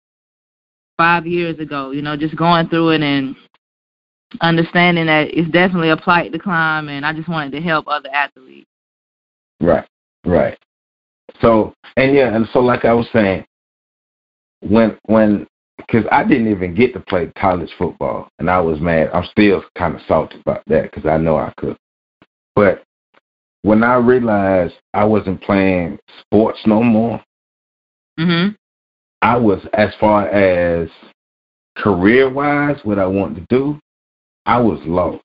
five years ago, you know, just going through it and understanding that it's definitely a plight to climb, and I just wanted to help other athletes. Right, right. So, and yeah, and so like I was saying, when, when, because I didn't even get to play college football, and I was mad. I'm still kind of salty about that because I know I could. But when I realized I wasn't playing sports no more, mm-hmm. I was, as far as career-wise, what I wanted to do, I was lost.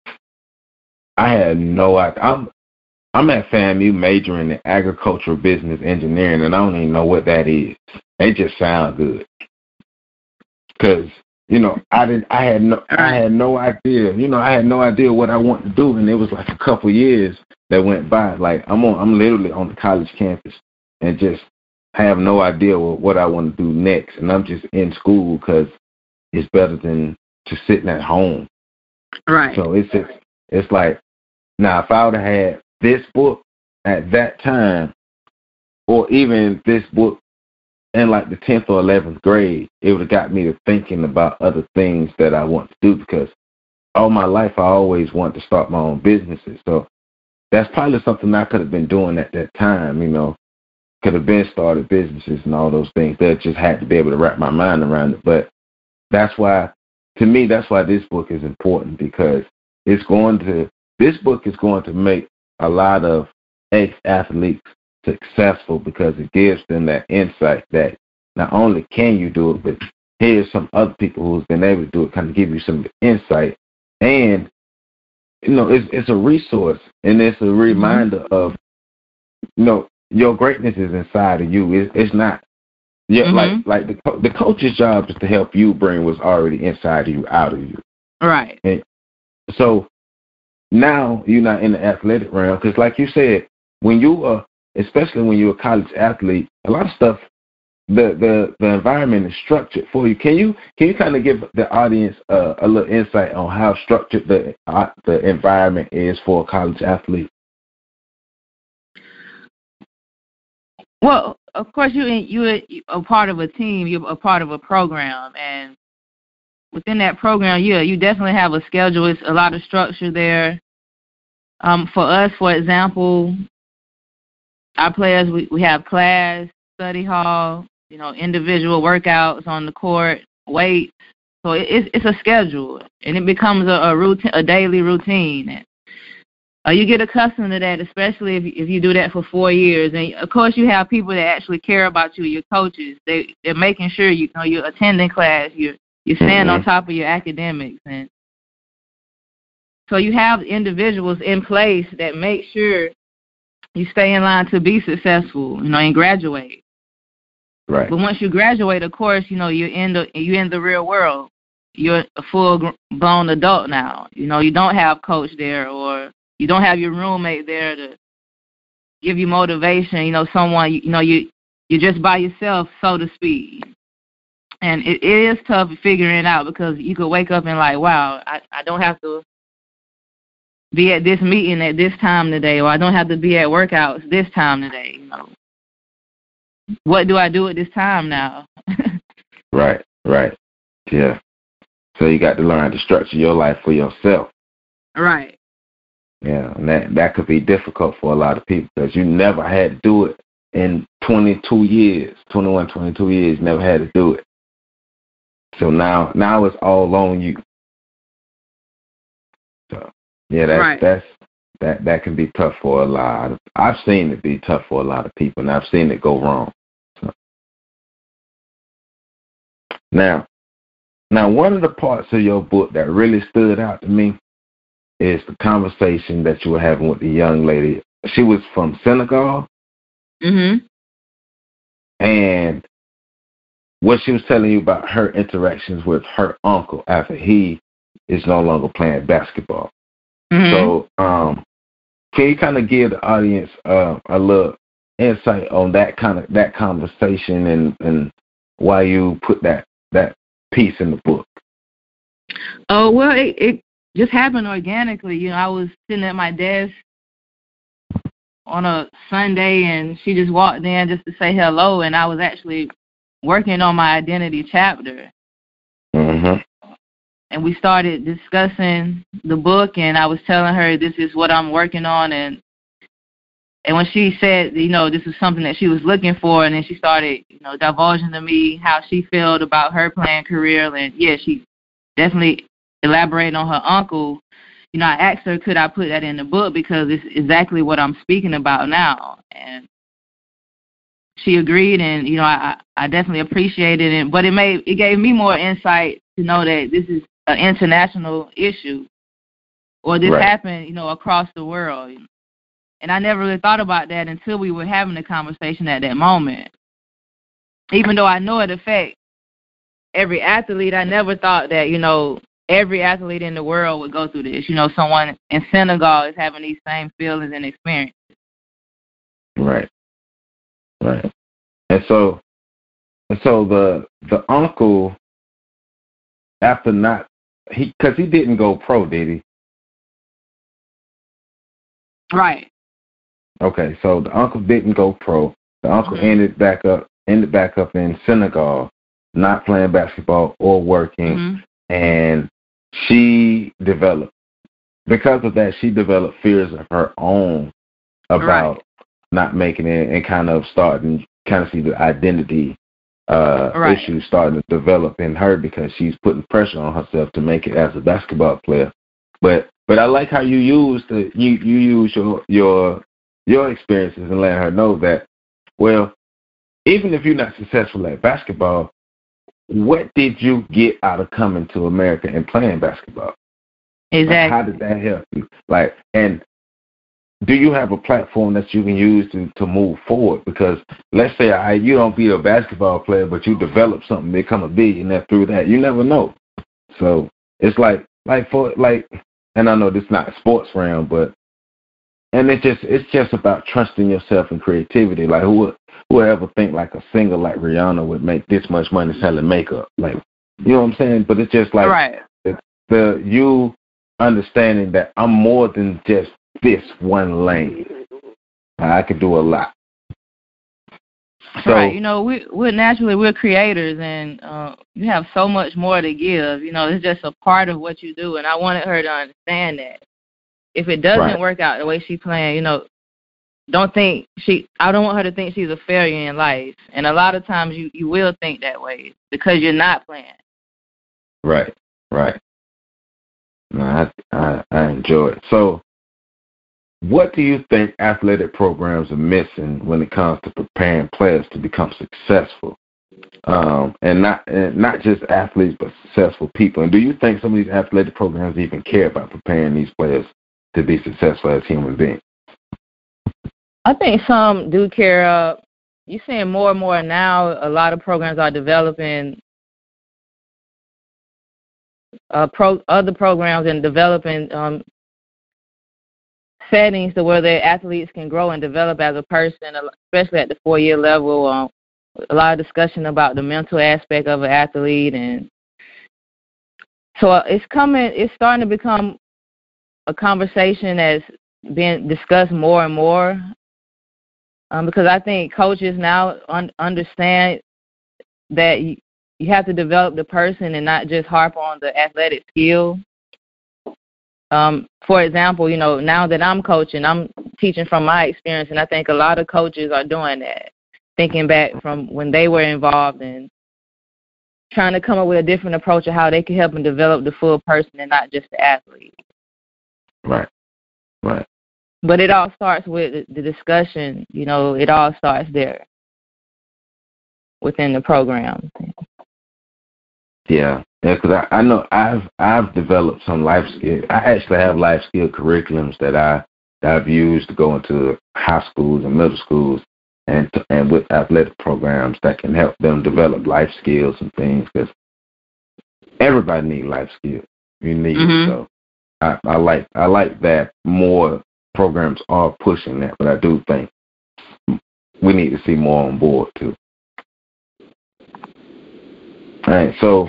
I had no idea. I'm, I'm at FAMU majoring in agricultural business engineering, and I don't even know what that is. It just sounds good. Because, you know, I didn't. I had no. I had no idea. You know, I had no idea what I wanted to do, and it was like a couple years that went by. Like I'm on. I'm literally on the college campus, and just have no idea what, what I want to do next. And I'm just in school because it's better than just sitting at home. Right. So it's just. It's like now if I would have had this book at that time, or even this book in like the tenth or eleventh grade, it would have got me to thinking about other things that I want to do, because all my life I always wanted to start my own businesses. So that's probably something I could have been doing at that time, you know, could have been started businesses and all those things. That just had to be able to wrap my mind around it. But that's why, to me, that's why this book is important, because it's going to, this book is going to make a lot of ex-athletes successful, because it gives them that insight that not only can you do it, but here's some other people who's been able to do it, kind of give you some insight. And, you know, it's it's a resource, and it's a reminder mm-hmm. of, you know, your greatness is inside of you. It, it's not, yeah, mm-hmm. like like the the coach's job is to help you bring what's already inside of you out of you. Right. And so now you're not in the athletic realm, because like you said, when you are, especially when you're a college athlete, a lot of stuff, the, the, the environment is structured for you. Can you can you kind of give the audience uh, a little insight on how structured the uh, the environment is for a college athlete? Well, of course, you you a part of a team. You're a part of a program, and within that program, yeah, you definitely have a schedule. It's a lot of structure there. Um, for us, for example, our players, we, we have class, study hall, you know, individual workouts on the court, weights. So it, it's it's a schedule, and it becomes a, a routine, a daily routine. And, uh, you get accustomed to that, especially if if you do that for four years. And of course, you have people that actually care about you, your coaches. They they're making sure you, you know you're attending class, you're you're staying mm-hmm. on top of your academics, and so you have individuals in place that make sure you stay in line to be successful, you know, and graduate. Right. But once you graduate, of course, you know, you're in the you're in the real world. You're a full-blown adult now. You know, you don't have coach there, or you don't have your roommate there to give you motivation. You know, someone, you know, you you're just by yourself, so to speak. And it, it is tough figuring it out, because you could wake up and like, wow, I, I don't have to be at this meeting at this time today, or I don't have to be at workouts this time today. You know, what do I do at this time now? Right, right, yeah. So you got to learn to structure your life for yourself. Right. Yeah, and that that could be difficult for a lot of people, because you never had to do it in twenty-two years, twenty-one, twenty-two years. Never had to do it. So now, now it's all on you. So yeah, that's right. that's that that can be tough for a lot. Of, I've seen it be tough for a lot of people, and I've seen it go wrong. So. Now, now one of the parts of your book that really stood out to me is the conversation that you were having with the young lady. She was from Senegal. Mm-hmm. And what she was telling you about her interactions with her uncle after he is no longer playing basketball. Mm-hmm. So, um, can you kind of give the audience uh, a little insight on that kind of that conversation and, and why you put that that piece in the book? Oh, well, it, it just happened organically. You know, I was sitting at my desk on a Sunday, and she just walked in just to say hello, and I was actually working on my identity chapter. Mm-hmm. And we started discussing the book, and I was telling her this is what I'm working on, and and when she said, you know, this is something that she was looking for, and then she started, you know, divulging to me how she felt about her playing career, and yeah, she definitely elaborated on her uncle. You know, I asked her, could I put that in the book, because it's exactly what I'm speaking about now, and she agreed, and you know, I I definitely appreciated it, but it made it gave me more insight to know that this is an international issue, or this right. happened, you know, across the world. And I never really thought about that until we were having the conversation at that moment. Even though I know it affects every athlete, I never thought that, you know, every athlete in the world would go through this. You know, someone in Senegal is having these same feelings and experiences. Right. Right. And so, and so the the uncle, after not, he because he didn't go pro, did he? Right. Okay, so the uncle didn't go pro. The uncle mm-hmm. ended back up ended back up in Senegal, not playing basketball or working, mm-hmm. and she developed because of that. She developed fears of her own about right. not making it, and kind of starting kind of see the identity uh, right. issues starting to develop in her, because she's putting pressure on herself to make it as a basketball player. But but I like how you use the you you use your your your experiences and letting her know that, well, even if you're not successful at basketball, what did you get out of coming to America and playing basketball? Exactly. Like, how did that help you? Like, and do you have a platform that you can use to, to move forward? Because let's say I, you don't be a basketball player, but you develop something, become a billionaire through that. You never know. So it's like, like for like, and I know this is not a sports realm, but and it's just it's just about trusting yourself and creativity. Like who who would ever think like a singer like Rihanna would make this much money selling makeup? Like, you know what I'm saying? But it's just like right. the, the you understanding that I'm more than just this one lane. I can do a lot. So, right. You know, we we're naturally we're creators, and uh, you have so much more to give. You know, it's just a part of what you do, and I wanted her to understand that. If it doesn't right. work out the way she planned, you know, don't think she. I don't want her to think she's a failure in life. And a lot of times, you you will think that way because you're not playing. Right. Right. No, I I, I enjoy it. So, what do you think athletic programs are missing when it comes to preparing players to become successful, um, and not and not just athletes but successful people? And do you think some of these athletic programs even care about preparing these players to be successful as human beings? I think some do care. Uh, you're seeing more and more now. A lot of programs are developing uh, pro, other programs and developing um, settings to where their athletes can grow and develop as a person, especially at the four-year level. Um, a lot of discussion about the mental aspect of an athlete, and so it's coming. It's starting to become a conversation that's being discussed more and more. Um, because I think coaches now un- understand that you, you have to develop the person and not just harp on the athletic skill. Um, for example, you know, now that I'm coaching, I'm teaching from my experience, and I think a lot of coaches are doing that, thinking back from when they were involved and trying to come up with a different approach of how they can help and develop the full person and not just the athlete. Right, right. But it all starts with the discussion. You know, it all starts there within the program. Yeah, yeah. Because I, I know I've I've developed some life skill. I actually have life skill curriculums that I that I've used to go into high schools and middle schools, and to, and with athletic programs that can help them develop life skills and things. Because everybody needs life skills. You need mm-hmm. it. So I, I like I like that more. Programs are pushing that, but I do think we need to see more on board too. All right, so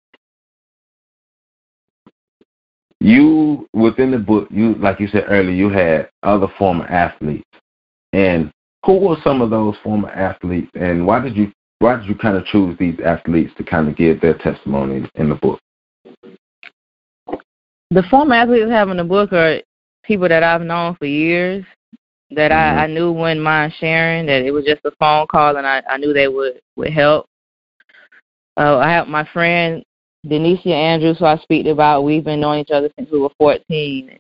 you within the book, you like you said earlier, you had other former athletes, and who were some of those former athletes, and why did you why did you kind of choose these athletes to kind of give their testimony in the book? The former athletes having in the book are people that I've known for years, that mm-hmm. I, I knew wouldn't mind sharing, that it was just a phone call, and I, I knew they would, would help. Uh, I have my friend, Denicia Andrews, who I speak about. We've been knowing each other since we were fourteen.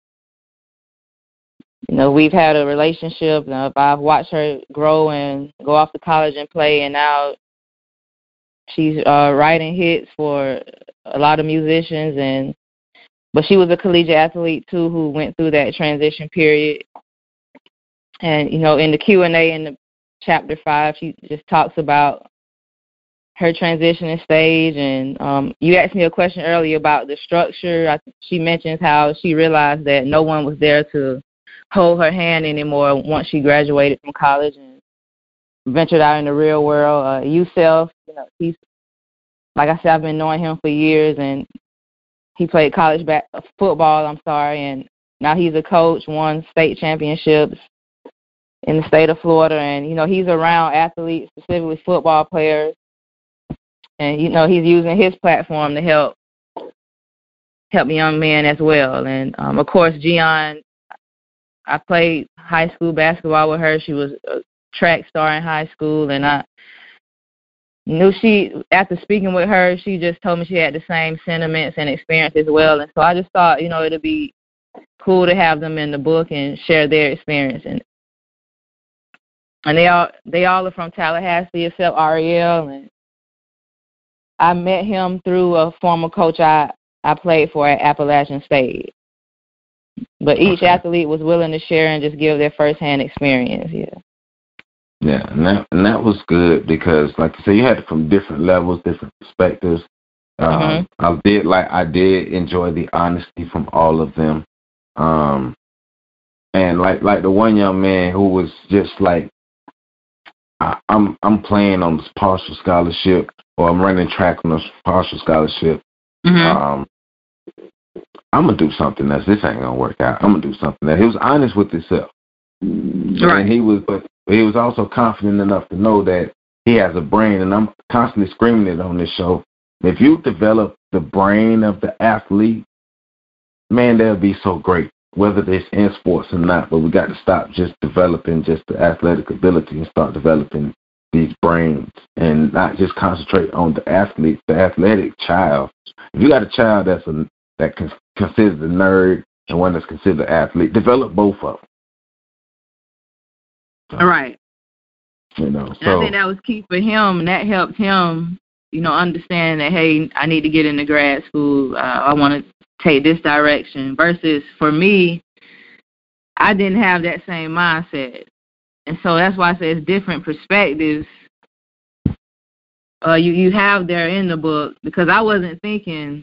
You know, we've had a relationship. Uh, I've watched her grow and go off to college and play, and now she's uh, writing hits for a lot of musicians, and but she was a collegiate athlete, too, who went through that transition period. And, you know, in the Q and A in the chapter five, she just talks about her transitioning stage. And um, you asked me a question earlier about the structure. I, she mentions how she realized that no one was there to hold her hand anymore once she graduated from college and ventured out in the real world. Uh, Yusef, you know, he's, like I said, I've been knowing him for years, and he played college back, football, I'm sorry, and now he's a coach, won state championships in the state of Florida. And, you know, he's around athletes, specifically football players. And, you know, he's using his platform to help help young men as well. And, um, of course, Gian, I played high school basketball with her. She was a track star in high school, and I knew she, after speaking with her, she just told me she had the same sentiments and experience as well. And so I just thought, you know, it'd be cool to have them in the book and share their experience. And and they all they all are from Tallahassee except Ariel. And I met him through a former coach I, I played for at Appalachian State. But each okay. athlete was willing to share and just give their firsthand experience, yeah. Yeah, and that, and that was good because, like I said, you had it from different levels, different perspectives. Um, mm-hmm. I did like I did enjoy the honesty from all of them, um, and like like the one young man who was just like, I, I'm I'm playing on this partial scholarship, or I'm running track on this partial scholarship. Mm-hmm. Um, I'm gonna do something else. This ain't gonna work out. I'm gonna do something else. He was honest with himself. Right. And he was, but he was also confident enough to know that he has a brain, and I'm constantly screaming it on this show. If you develop the brain of the athlete, man, they'll be so great, whether it's in sports or not. But we got to stop just developing just the athletic ability and start developing these brains and not just concentrate on the athlete, the athletic child. If you got a child that's a, that can considered a nerd and one that's considered an athlete, develop both of them. So, All right. You know, and so I think that was key for him, and that helped him, you know, understand that, hey, I need to get into grad school. Uh, I want to take this direction. Versus for me, I didn't have that same mindset. And so that's why I say it's different perspectives uh, you, you have there in the book, because I wasn't thinking,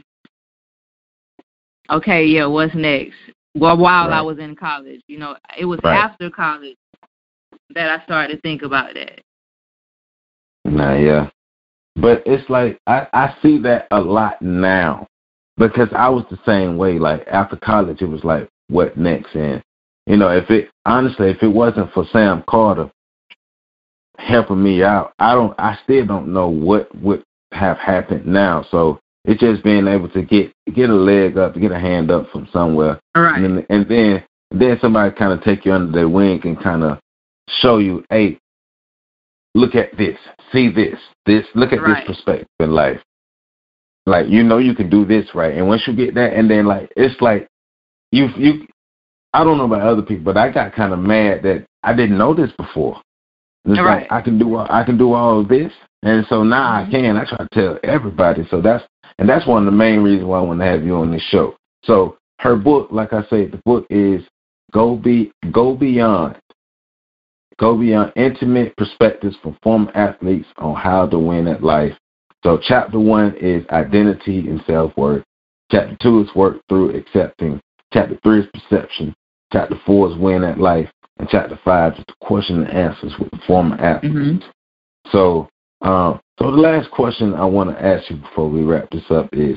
okay, yeah, what's next? Well, while right. I was in college, you know, it was right. after college that I started to think about that. Nah, yeah. But it's like, I, I see that a lot now, because I was the same way. Like, after college, it was like, what next? And, you know, if it, honestly, if it wasn't for Sam Carter helping me out, I don't, I still don't know what would have happened now. So it's just being able to get, get a leg up, get a hand up from somewhere. All right. And then, and then, then somebody kind of take you under their wing and kind of show you, hey, look at this, see this, this, look at right. this perspective in life. Like, you know, you can do this, right? And once you get that, and then like, it's like, you, you, I don't know about other people, but I got kind of mad that I didn't know this before. It's all like, right. I can do, I can do all of this. And so now mm-hmm. I can, I try to tell everybody. So that's, and that's one of the main reasons why I want to have you on this show. So her book, like I said, the book is Go Be, Go Beyond. Go Beyond, Intimate Perspectives from Former Athletes on How to Win at Life. So chapter one is Identity and Self-Worth. Chapter two is Work Through Accepting. Chapter three is Perception. Chapter four is Win at Life. And chapter five is the question and answers with the former athletes. Mm-hmm. So, um, so the last question I want to ask you before we wrap this up is,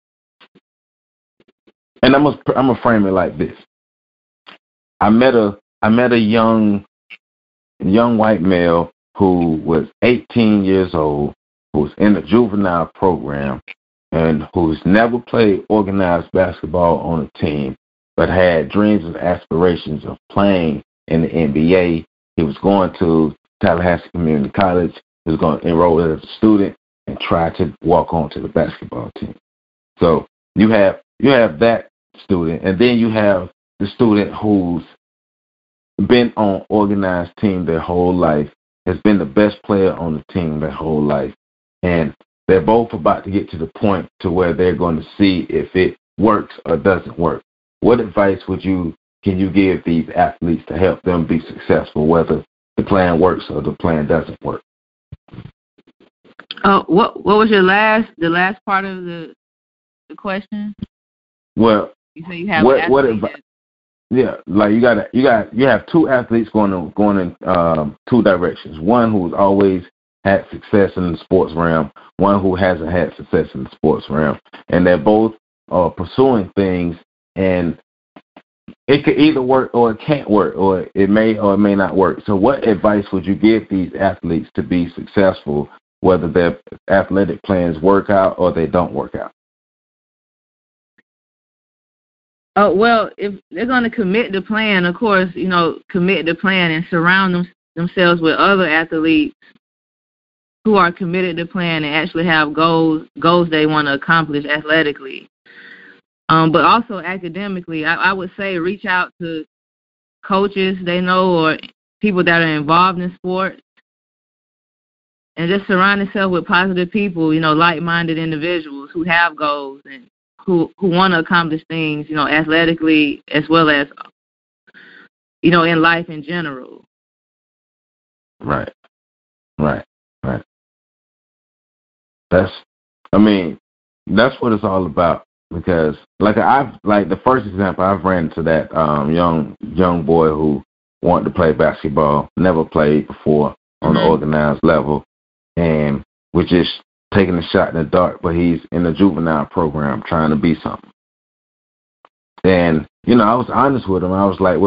and I'm gonna I'm gonna frame it like this. I met a I met a young young white male who was eighteen years old, who was in the juvenile program, and who's never played organized basketball on a team, but had dreams and aspirations of playing in the N B A. He was going to Tallahassee Community College. He was going to enroll as a student and try to walk on to the basketball team. So you have you have that student, and then you have the student who's been on organized team their whole life, has been the best player on the team their whole life, and they're both about to get to the point to where they're going to see if it works or doesn't work. What advice would you can you give these athletes to help them be successful, whether the plan works or the plan doesn't work? Uh, what what was your last the last part of the the question? Well, you say you have what what advice? Yeah, like you got you got you have two athletes going in, going in um, two directions. One who's always had success in the sports realm, one who hasn't had success in the sports realm, and they're both uh, pursuing things, and it could either work or it can't work, or it may or it may not work. So, what advice would you give these athletes to be successful, whether their athletic plans work out or they don't work out? Uh, well, if they're going to commit the plan, of course, you know, commit the plan and surround them, themselves with other athletes who are committed to plan and actually have goals goals they want to accomplish athletically. Um, but also academically, I, I would say reach out to coaches they know or people that are involved in sports, and just surround yourself with positive people, you know, like-minded individuals who have goals and who who want to accomplish things, you know, athletically as well as, you know, in life in general. Right, right, right. That's, I mean, that's what it's all about. Because, like I've, like the first example, I've ran into that um, young young boy who wanted to play basketball, never played before on mm-hmm. the organized level, and was just taking a shot in the dark, but he's in the juvenile program trying to be something. And, you know, I was honest with him. I was like, well,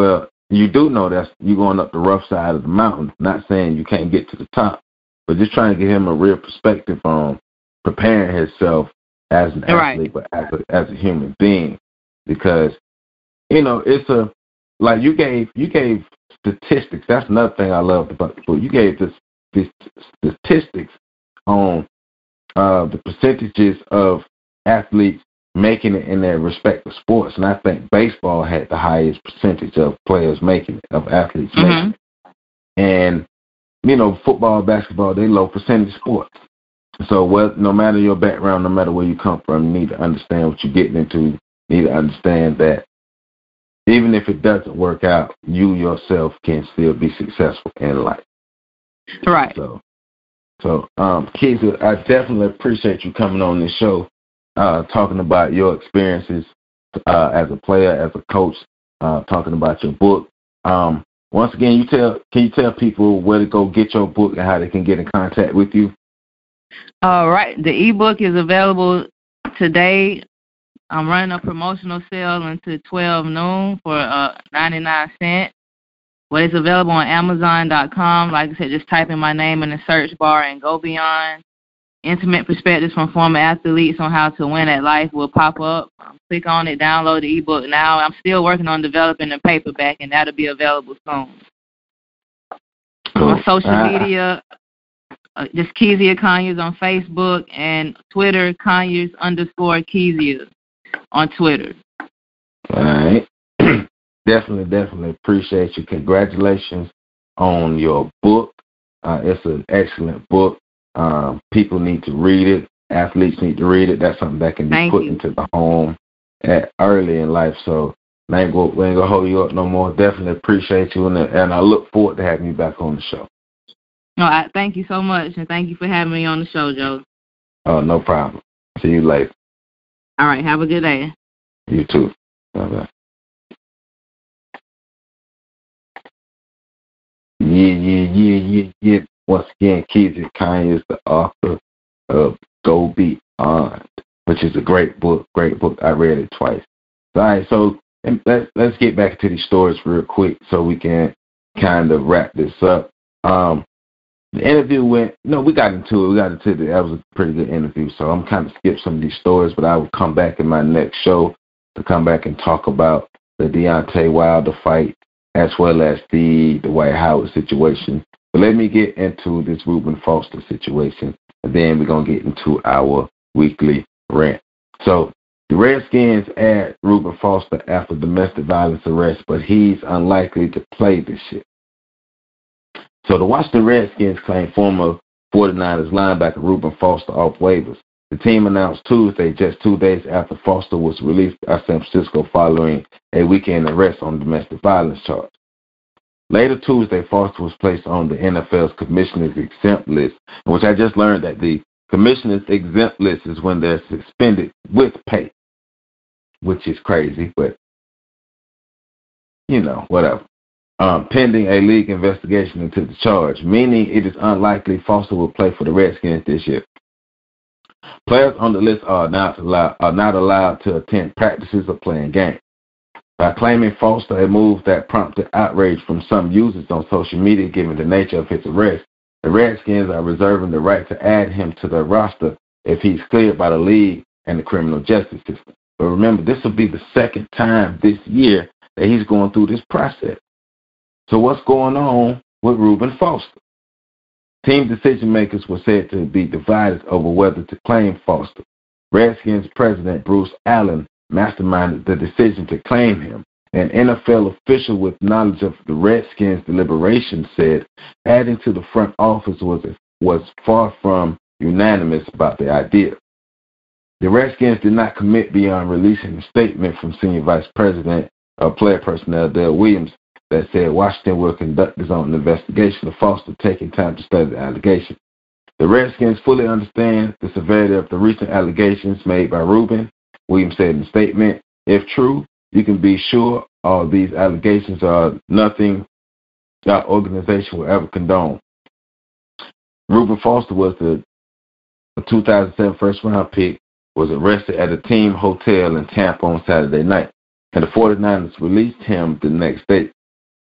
you do know that's you going up the rough side of the mountain. Not saying you can't get to the top, but just trying to give him a real perspective on preparing himself as an right. athlete, but as a, as a human being, because you know it's a like you gave you gave statistics. That's another thing I loved about the book. You gave this, this statistics on uh, the percentages of athletes making it in their respective sports, and I think baseball had the highest percentage of players making it, of athletes mm-hmm. making it. And you know, football, basketball, they low percentage sports. So, well, no matter your background, no matter where you come from, you need to understand what you're getting into. You need to understand that even if it doesn't work out, you yourself can still be successful in life. Right. So, so um, Keisha, I definitely appreciate you coming on this show, uh, talking about your experiences uh, as a player, as a coach, uh, talking about your book. Um, once again, you tell can you tell people where to go get your book and how they can get in contact with you? All right. The ebook is available today. I'm running a promotional sale until twelve noon for uh, ninety-nine cents. Well, it's available on Amazon dot com. Like I said, just type in my name in the search bar and go beyond. Intimate perspectives from former athletes on how to win at life will pop up. Um, click on it, download the ebook now. I'm still working on developing the paperback, and that'll be available soon. Cool. On social media, uh, just Kezia Conyers on Facebook and Twitter, Conyers underscore Kezia on Twitter. All right. Definitely, definitely appreciate you. Congratulations on your book. Uh, it's an excellent book. Um, people need to read it. Athletes need to read it. That's something that can be Thank put you. into the home at early in life. So I ain't gonna, we ain't gonna hold you up no more. Definitely appreciate you, and, and I look forward to having you back on the show. No, I thank you so much, and thank you for having me on the show, Joe. Oh, no problem. See you later. All right. Have a good day. You too. Bye-bye. Yeah, yeah, yeah, yeah, yeah. Once again, Kezia Conyers is the author of Go Beyond, which is a great book, great book. I read it twice. All right, so let's, let's get back to these stories real quick so we can kind of wrap this up. Um, the interview went, no, we got into it. We got into it. That was a pretty good interview, so I'm kind of skip some of these stories, but I will come back in my next show to come back and talk about the Deontay Wilder fight as well as the, the Dwight Howard situation. But let me get into this Reuben Foster situation, and then we're going to get into our weekly rant. So the Redskins add Reuben Foster after domestic violence arrest, but he's unlikely to play this year. So the Washington Redskins claim former forty-niners linebacker Reuben Foster off waivers. The team announced Tuesday, just two days after Foster was released by San Francisco following a weekend arrest on domestic violence charge. Later Tuesday, Foster was placed on the N F L's Commissioner's Exempt List, which I just learned that the Commissioner's Exempt List is when they're suspended with pay, which is crazy, but, you know, whatever. Um, pending a league investigation into the charge, meaning it is unlikely Foster will play for the Redskins this year. Players on the list are not allowed, are not allowed to attend practices or playing games. By claiming Foster a move that prompted outrage from some users on social media given the nature of his arrest, the Redskins are reserving the right to add him to their roster if he's cleared by the league and the criminal justice system. But remember, this will be the second time this year that he's going through this process. So what's going on with Reuben Foster? Team decision makers were said to be divided over whether to claim Foster. Redskins president Bruce Allen masterminded the decision to claim him. An N F L official with knowledge of the Redskins' deliberations said adding to the front office was, was far from unanimous about the idea. The Redskins did not commit beyond releasing a statement from Senior Vice President of Player Personnel Dale Williams that said Washington will conduct its own investigation of Foster, taking time to study the allegation. The Redskins fully understand the severity of the recent allegations made by Reuben, Williams said in a statement. If true, you can be sure all these allegations are nothing our organization will ever condone. Reuben Foster was the two thousand seven first round pick, was arrested at a team hotel in Tampa on Saturday night, and the forty-niners released him the next day.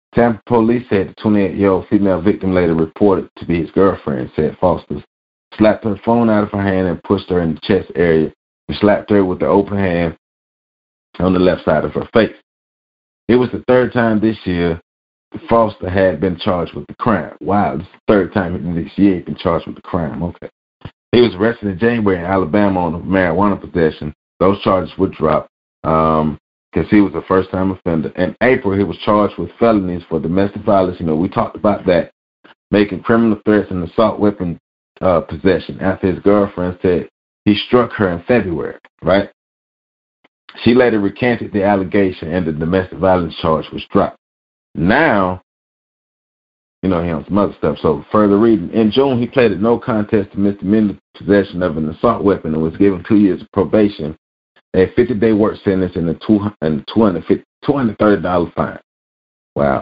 Tampa police said the twenty-eight-year-old female victim later reported to be his girlfriend, said Foster slapped her phone out of her hand and pushed her in the chest area and slapped her with the open hand on the left side of her face. It was the third time this year Foster had been charged with the crime. Wow, this is the third time this year he's been charged with the crime. Okay. He was arrested in January in Alabama on marijuana possession. Those charges were dropped um, because he was a first-time offender. In April, he was charged with felonies for domestic violence. You know, we talked about that, making criminal threats and assault weapon uh, possession after his girlfriend said he struck her in February, right? She later recanted the allegation and the domestic violence charge was dropped. Now, you know, he on some other stuff. So further reading, in June, he pleaded no contest to misdemeanor possession of an assault weapon and was given two years of probation, a fifty-day work sentence, and a two hundred thirty dollars fine. Wow.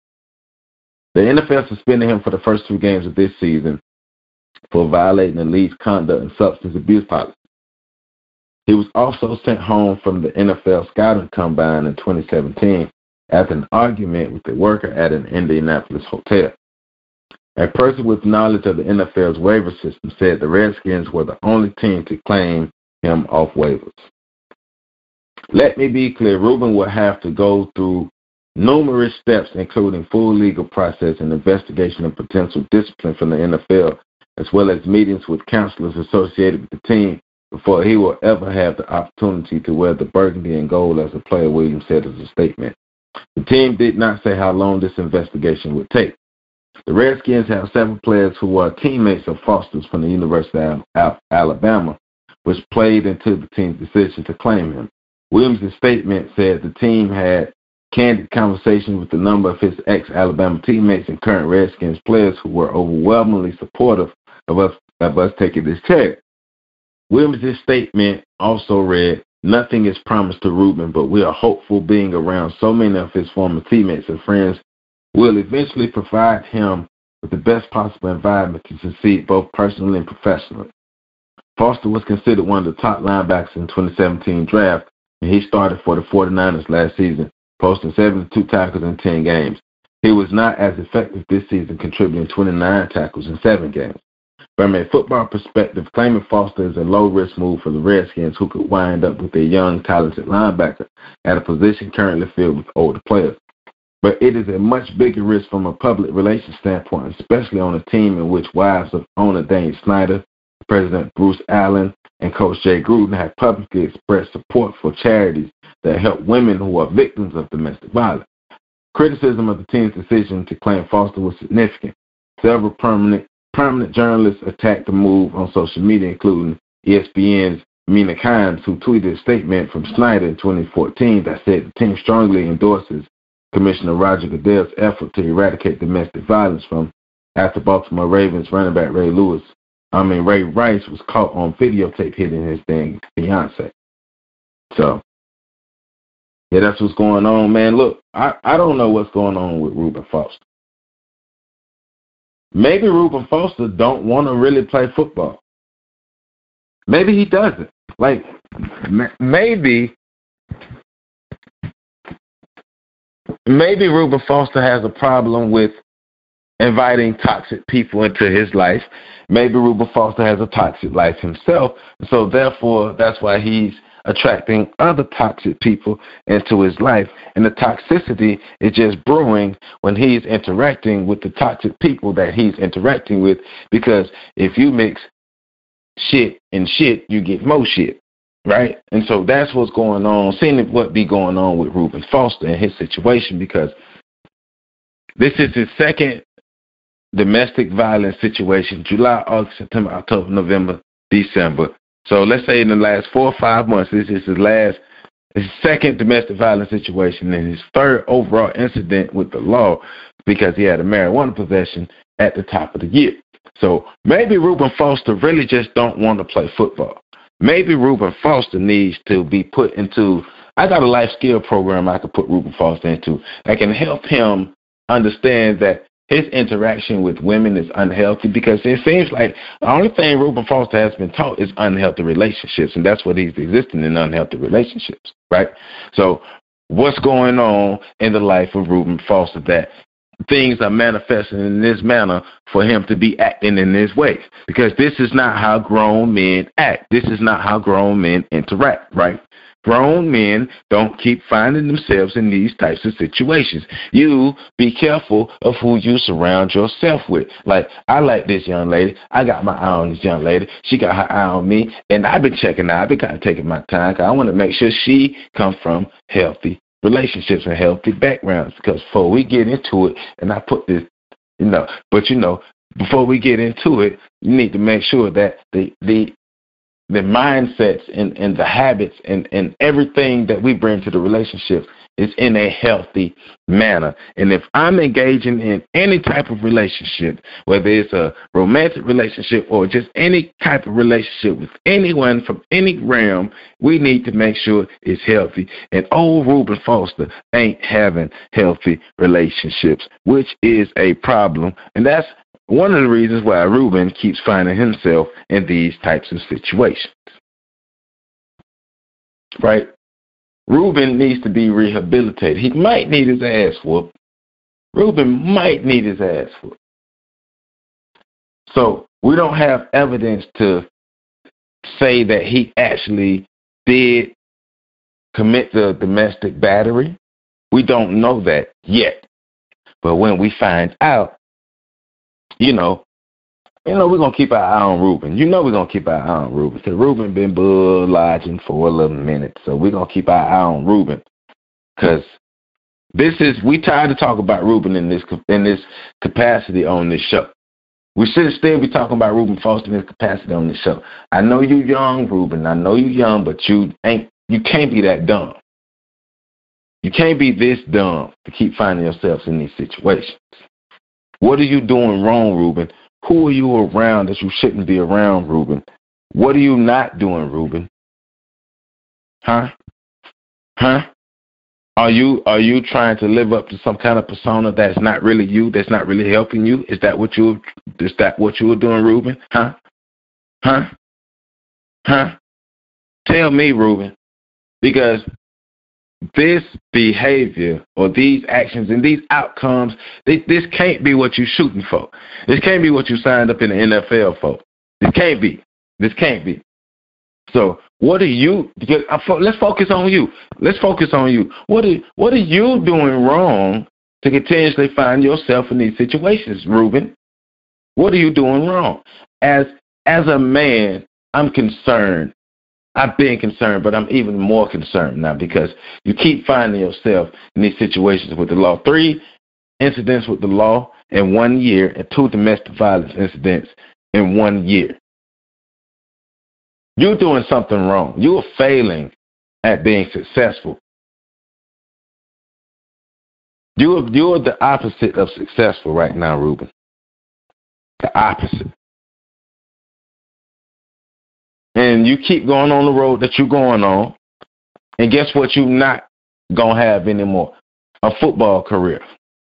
The N F L suspended him for the first two games of this season for violating the league's conduct and substance abuse policy. He was also sent home from the N F L scouting combine in twenty seventeen after an argument with a worker at an Indianapolis hotel. A person with knowledge of the N F L's waiver system said the Redskins were the only team to claim him off waivers. Let me be clear, Ruben will have to go through numerous steps, including full legal process and investigation of potential discipline from the N F L, as well as meetings with counselors associated with the team, before he will ever have the opportunity to wear the burgundy and gold as a player, Williams said as a statement. The team did not say how long this investigation would take. The Redskins have several players who are teammates of Foster's from the University of Alabama, which played into the team's decision to claim him. Williams' statement said the team had candid conversations with a number of his ex-Alabama teammates and current Redskins players who were overwhelmingly supportive of us, of us taking this check. Williams' statement also read, "Nothing is promised to Ruben, but we are hopeful being around so many of his former teammates and friends will eventually provide him with the best possible environment to succeed both personally and professionally." Foster was considered one of the top linebackers in the twenty seventeen draft, and he started for the forty-niners last season, posting seventy-two tackles in ten games. He was not as effective this season, contributing twenty-nine tackles in seven games. From a football perspective, claiming Foster is a low-risk move for the Redskins, who could wind up with a young, talented linebacker at a position currently filled with older players. But it is a much bigger risk from a public relations standpoint, especially on a team in which wives of owner Dane Snyder, President Bruce Allen, and Coach Jay Gruden have publicly expressed support for charities that help women who are victims of domestic violence. Criticism of the team's decision to claim Foster was significant. Several permanent Prominent journalists attacked the move on social media, including E S P N's Mina Kimes, who tweeted a statement from Snyder in twenty fourteen that said the team strongly endorses Commissioner Roger Goodell's effort to eradicate domestic violence from after Baltimore Ravens running back Ray Lewis, I mean Ray Rice, was caught on videotape hitting his dang fiance. So, yeah, that's what's going on, man. Look, I, I don't know what's going on with Reuben Foster. Maybe Reuben Foster don't want to really play football. Maybe he doesn't. Like, m- maybe, maybe Reuben Foster has a problem with inviting toxic people into his life. Maybe Reuben Foster has a toxic life himself, so therefore that's why he's attracting other toxic people into his life, and the toxicity is just brewing when he's interacting with the toxic people that he's interacting with, because if you mix shit and shit, you get more shit, right? And so that's what's going on, seeing what be going on with Reuben Foster and his situation, because this is his second domestic violence situation: July, August, September, October, November, December. So let's say in the last four or five months, this is his last, his second domestic violence situation and his third overall incident with the law, because he had a marijuana possession at the top of the year. So maybe Reuben Foster really just don't want to play football. Maybe Reuben Foster needs to be put into, I got a life skill program I could put Reuben Foster into that can help him understand that his interaction with women is unhealthy, because it seems like the only thing Reuben Foster has been taught is unhealthy relationships, and that's what he's existing in, unhealthy relationships, right? So what's going on in the life of Reuben Foster, that things are manifesting in this manner for him to be acting in this way. Because this is not how grown men act. This is not how grown men interact, right? Grown men don't keep finding themselves in these types of situations. You be careful of who you surround yourself with. Like, I like this young lady. I got my eye on this young lady. She got her eye on me. And I've been checking her. I've been kind of taking my time, because I want to make sure she comes from healthy relationships and healthy backgrounds. Because before we get into it, and I put this, you know, but you know, before we get into it, you need to make sure that the the the mindsets and, and the habits and, and everything that we bring to the relationship is in a healthy manner. And if I'm engaging in any type of relationship, whether it's a romantic relationship or just any type of relationship with anyone from any realm, we need to make sure it's healthy. And old Reuben Foster ain't having healthy relationships, which is a problem. And that's one of the reasons why Reuben keeps finding himself in these types of situations. Right? Reuben needs to be rehabilitated. He might need his ass whooped. Reuben might need his ass whooped. So we don't have evidence to say that he actually did commit the domestic battery. We don't know that yet. But when we find out, you know, you know, we're going to keep our eye on Reuben. You know we're going to keep our eye on Reuben, because Reuben been bull lodging for a little minute. So we're going to keep our eye on Reuben, because this is, we tired to talk about Reuben in this in this capacity on this show. We should still be talking about Reuben Foster in this capacity on this show. I know you young, Reuben. I know you young, but you ain't, you can't be that dumb. You can't be this dumb to keep finding yourself in these situations. What are you doing wrong, Reuben? Who are you around that you shouldn't be around, Reuben? What are you not doing, Reuben? Huh? Huh? Are you are you trying to live up to some kind of persona that's not really you, that's not really helping you? Is that what you is that what you were doing, Reuben? Huh? Huh? Huh? Tell me, Reuben. Because this behavior or these actions and these outcomes, they, this can't be what you're shooting for. This can't be what you signed up in the N F L for. This can't be. This can't be. So what are you, because let's focus on you. Let's focus on you. What are, what are you doing wrong to continuously find yourself in these situations, Reuben? What are you doing wrong? As, as a man, I'm concerned. I've been concerned, but I'm even more concerned now, because you keep finding yourself in these situations with the law. Three incidents with the law in one year and two domestic violence incidents in one year. You're doing something wrong. You're failing at being successful. You're, you're the opposite of successful right now, Reuben. The opposite. And you keep going on the road that you're going on, and guess what you're not going to have anymore? A football career.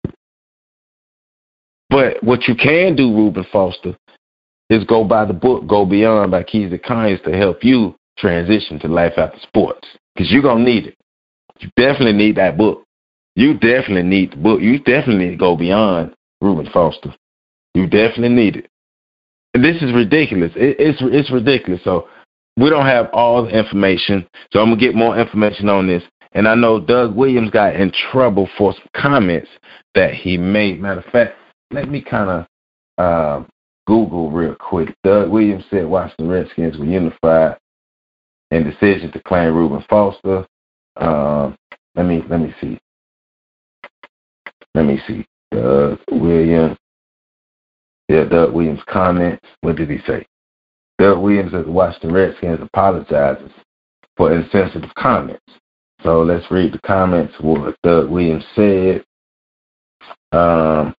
But what you can do, Reuben Foster, is go by the book, Go Beyond by Keys Conyers, to help you transition to life after sports, because you're going to need it. You definitely need that book. You definitely need the book. You definitely need to go beyond, Reuben Foster. You definitely need it. This is ridiculous. It, it's it's ridiculous. So we don't have all the information. So I'm going to get more information on this. And I know Doug Williams got in trouble for some comments that he made. Matter of fact, let me kind of uh, Google real quick. Doug Williams said Washington Redskins were unified in decision to claim Reuben Foster. Uh, let me let me see. Let me see. Doug Williams. Yeah, Doug Williams' comments. What did he say? Doug Williams of the Washington Redskins apologizes for insensitive comments. So let's read the comments, what Doug Williams said. Um,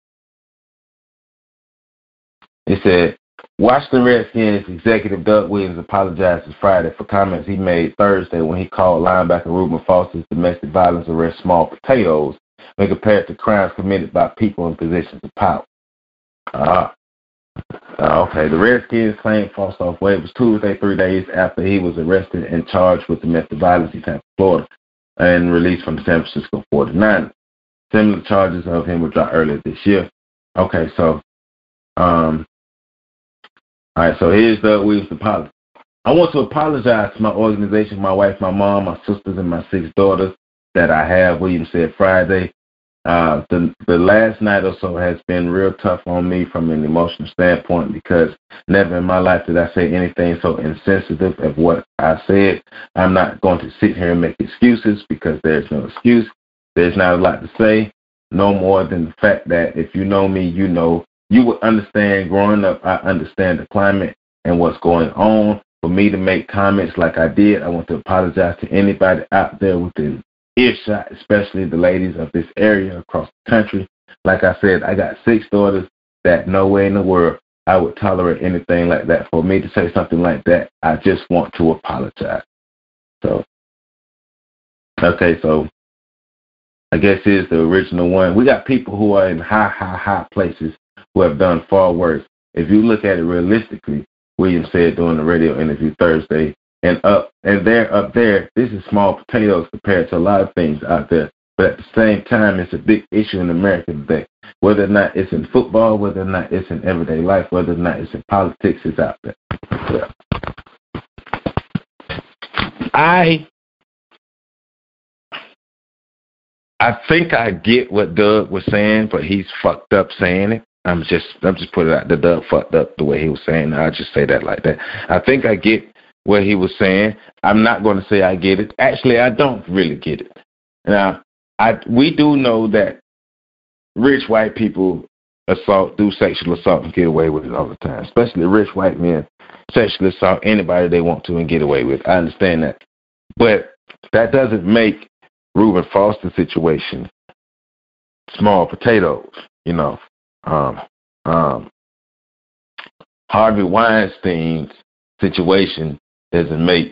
he said, Washington Redskins executive Doug Williams apologizes Friday for comments he made Thursday when he called linebacker Reuben Foster's domestic violence arrest small potatoes when compared to crimes committed by people in positions of power. Uh, uh, okay, the Redskins claimed Foster off waivers Tuesday, three days after he was arrested and charged with domestic violence in Tampa, Florida. and released from the San Francisco forty-niners. Similar charges of him were dropped earlier this year. Okay, so, um, all right, so here's Doug Williams' apology. I want to apologize to my organization, my wife, my mom, my sisters, and my six daughters that I have, Williams said Friday. Uh, the, the last night or so has been real tough on me from an emotional standpoint because never in my life did I say anything so insensitive of what I said. I'm not going to sit here and make excuses because there's no excuse. There's not a lot to say, no more than the fact that if you know me, you know, you would understand growing up, I understand the climate and what's going on. For me to make comments like I did, I want to apologize to anybody out there within earshot, especially the ladies of this area across the country. Like I said, I got six daughters that no way in the world I would tolerate anything like that. For me to say something like that, I just want to apologize. So, okay, so I guess here's the original one. We got people who are in high, high, high places who have done far worse. If you look at it realistically, Williams said during the radio interview Thursday, and up and they're up there, this is small potatoes compared to a lot of things out there. But at the same time, it's a big issue in America today. Whether or not it's in football, whether or not it's in everyday life, whether or not it's in politics, it's out there. Yeah. I I think I get what Doug was saying, but he's fucked up saying it. I'm just I'm just putting it out. The Doug fucked up the way he was saying it. I'll just say that like that. I think I get what he was saying. I'm not going to say I get it. Actually, I don't really get it. Now, I we do know that rich white people assault, do sexual assault and get away with it all the time, especially rich white men sexually assault anybody they want to and get away with. I understand that. But that doesn't make Reuben Foster's situation small potatoes, you know. Um, um, Harvey Weinstein's situation doesn't make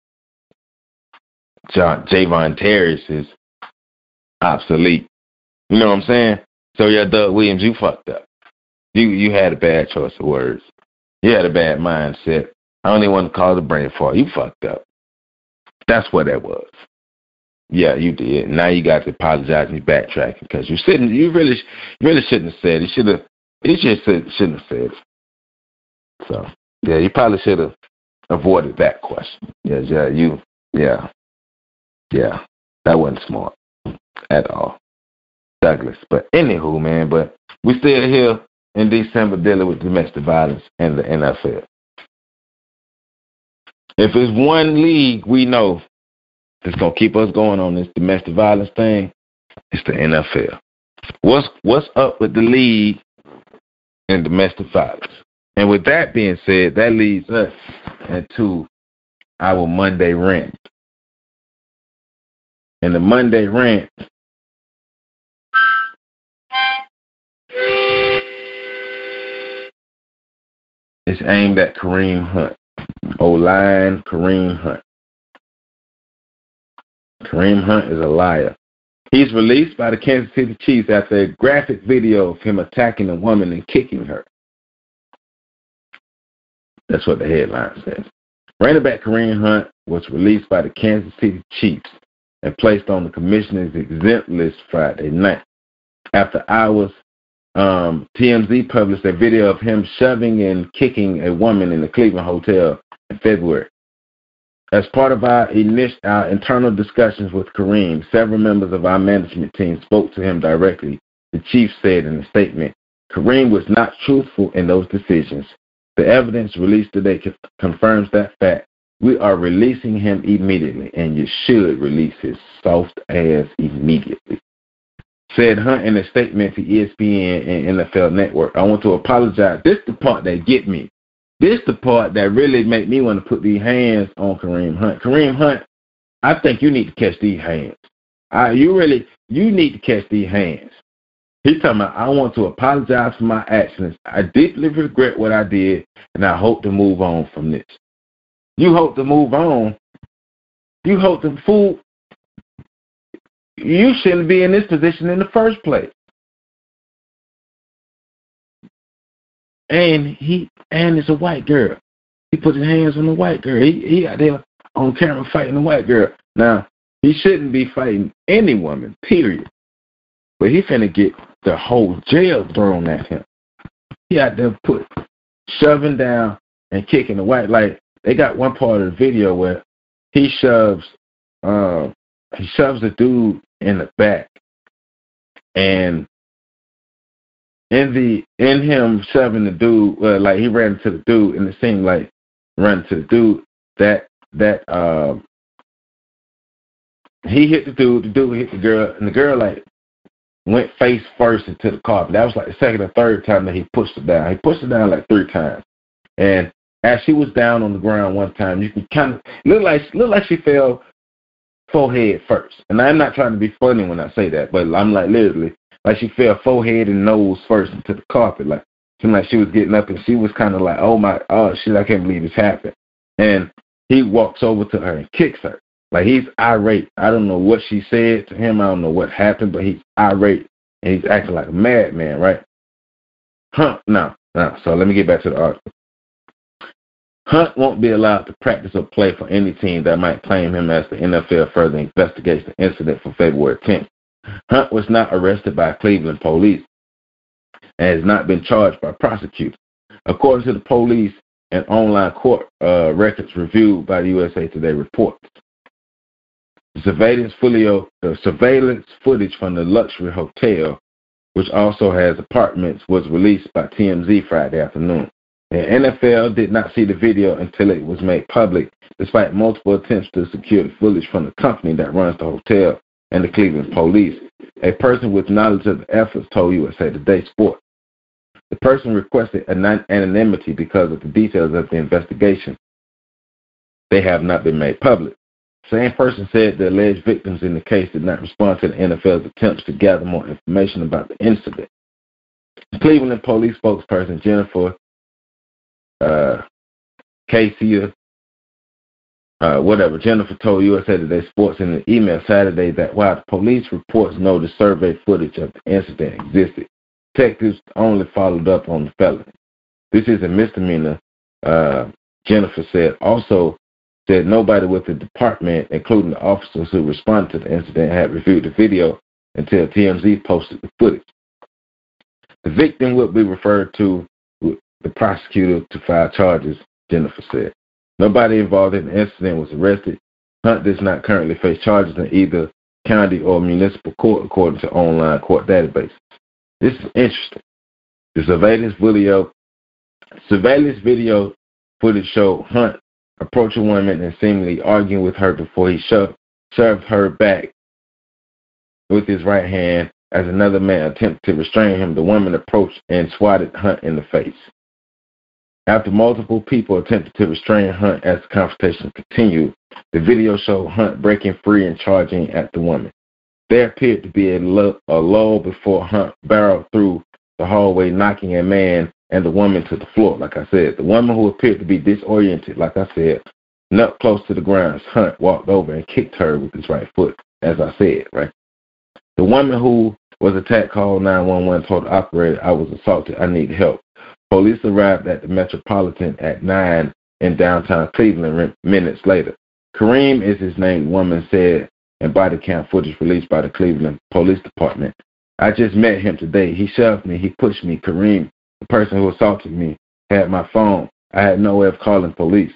John Javon Terrace's obsolete. You know what I'm saying? So yeah, Doug Williams, you fucked up. You you had a bad choice of words. You had a bad mindset. I don't even want to call it a brain fart. You fucked up. That's what that was. Yeah, you did. Now you got to apologize and you backtracking because you shouldn't. You really, you really shouldn't have said it. You should have. You just shouldn't have said it. So yeah, you probably should have avoided that question. Yeah, yeah, you, yeah, yeah. That wasn't smart at all, Douglas. But anywho, man. But we still here in December dealing with domestic violence in the N F L. If it's one league we know that's gonna keep us going on this domestic violence thing, it's the N F L. What's what's up with the league and domestic violence? And with that being said, that leads us into our Monday rant. And the Monday rant is aimed at Kareem Hunt. O-line Kareem Hunt. Kareem Hunt is a liar. He's released by the Kansas City Chiefs after a graphic video of him attacking a woman and kicking her. That's what the headline says. Running back Kareem Hunt was released by the Kansas City Chiefs and placed on the commissioner's exempt list Friday night. After hours, um, T M Z published a video of him shoving and kicking a woman in the Cleveland hotel in February. As part of our, initial, our internal discussions with Kareem, several members of our management team spoke to him directly. The chief said in a statement, Kareem was not truthful in those decisions. The evidence released today confirms that fact. We are releasing him immediately, and you should release his soft ass immediately. Said Hunt in a statement to E S P N and N F L Network. I want to apologize. This is the part that get me. This is the part that really make me want to put these hands on Kareem Hunt. Kareem Hunt, I think you need to catch these hands. I, you really, you need to catch these hands. He's talking about, I want to apologize for my actions. I deeply regret what I did, and I hope to move on from this. You hope to move on. You hope to fool. You shouldn't be in this position in the first place. And he and it's a white girl. He put his hands on the white girl. He he out there on camera fighting the white girl. Now, He shouldn't be fighting any woman, period. But he finna get the whole jail thrown at him. He out there put shoving down and kicking the white. Like, they got one part of the video where he shoves um he shoves a dude in the back, and in the in him shoving the dude, well, like he ran into the dude, and it seemed like running to the dude that that um he hit the dude, the dude hit the girl, and the girl like went face first into the carpet. That was like the second or third time that he pushed her down. He pushed her down like three times, and as she was down on the ground one time, you could kind of look like look like she fell forehead first. And I'm not trying to be funny when I say that, but I'm like literally like she fell forehead and nose first into the carpet. Like seemed like she was getting up, and she was kind of like, oh my, oh shit, I can't believe this happened. And he walks over to her and kicks her. Like he's irate. I don't know what she said to him. I don't know what happened, but he's irate and he's acting like a madman, right? Huh? No, no. So let me get back to the article. Hunt won't be allowed to practice or play for any team that might claim him as the N F L further investigates the incident from February tenth. Hunt was not arrested by Cleveland police and has not been charged by prosecutors. According to the police and online court uh, records reviewed by the U S A Today report, the surveillance, folio, the surveillance footage from the luxury hotel, which also has apartments, was released by T M Z Friday afternoon. The N F L did not see the video until it was made public, despite multiple attempts to secure the footage from the company that runs the hotel and the Cleveland police. A person with knowledge of the efforts told U S A Today Sports. The person requested anonymity because of the details of the investigation. They have not been made public. The same person said the alleged victims in the case did not respond to the N F L's attempts to gather more information about the incident. The Cleveland police spokesperson Jennifer uh, Casey, uh, whatever, Jennifer told U S A Today Sports in an email Saturday that while the police reports know the survey footage of the incident existed, detectives only followed up on the felony. This is a misdemeanor, uh, Jennifer said. Also said nobody with the department, including the officers who responded to the incident, had reviewed the video until T M Z posted the footage. The victim would be referred to the prosecutor to file charges, Jennifer said. Nobody involved in the incident was arrested. Hunt does not currently face charges in either county or municipal court, according to online court databases. This is interesting. The surveillance video, surveillance video footage showed Hunt approach a woman and seemingly arguing with her before he shoved, shoved her back with his right hand. As another man attempted to restrain him, the woman approached and swatted Hunt in the face. After multiple people attempted to restrain Hunt as the confrontation continued, the video showed Hunt breaking free and charging at the woman. There appeared to be a, lu- a lull before Hunt barreled through the hallway, knocking a man and the woman to the floor, like I said. The woman, who appeared to be disoriented, like I said, knelt close to the ground as Hunt walked over and kicked her with his right foot, as I said, right? The woman who was attacked called nine one one, told the operator, I was assaulted, I need help. Police arrived at the Metropolitan at nine in downtown Cleveland minutes later. Kareem is his name, the woman said, and body cam footage released by the Cleveland Police Department. I just met him today. He shoved me. He pushed me. Kareem, the person who assaulted me, had my phone. I had no way of calling police.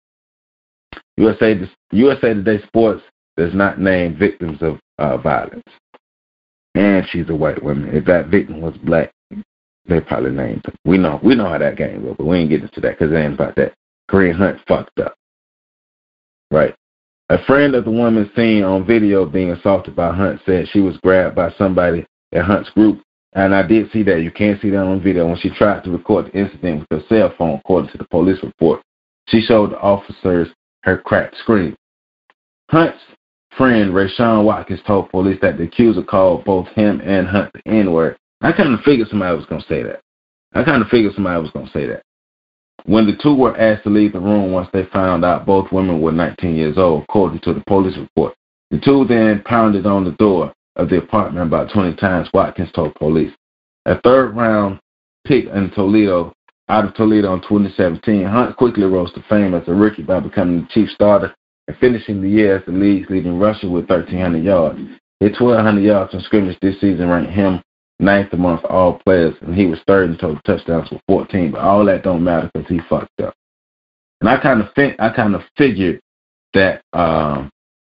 U S A, U S A Today Sports does not name victims of uh, violence. And she's a white woman. If that victim was black, they probably named him. We know, we know how that game goes, but we ain't getting into that because it ain't about that. Kareem Hunt fucked up. Right. A friend of the woman seen on video being assaulted by Hunt said she was grabbed by somebody at Hunt's group. And I did see that. You can't see that on video. When she tried to record the incident with her cell phone, according to the police report, she showed the officers her cracked screen. Hunt's friend, Rayshawn Watkins, told police that the accuser called both him and Hunt the N-word. I kind of figured somebody was going to say that. I kind of figured somebody was going to say that. When the two were asked to leave the room once they found out both women were nineteen years old, according to the police report, the two then pounded on the door of the apartment about twenty times, Watkins told police. A third round pick in Toledo, out of Toledo in twenty seventeen, Hunt quickly rose to fame as a rookie by becoming the chief starter and finishing the year as the league's leading rusher with thirteen hundred yards. His twelve hundred yards from scrimmage this season ranked him ninth amongst all players, and he was third in total touchdowns with fourteen. But all that don't matter because he fucked up. And I kind of think, I kind of figured that um,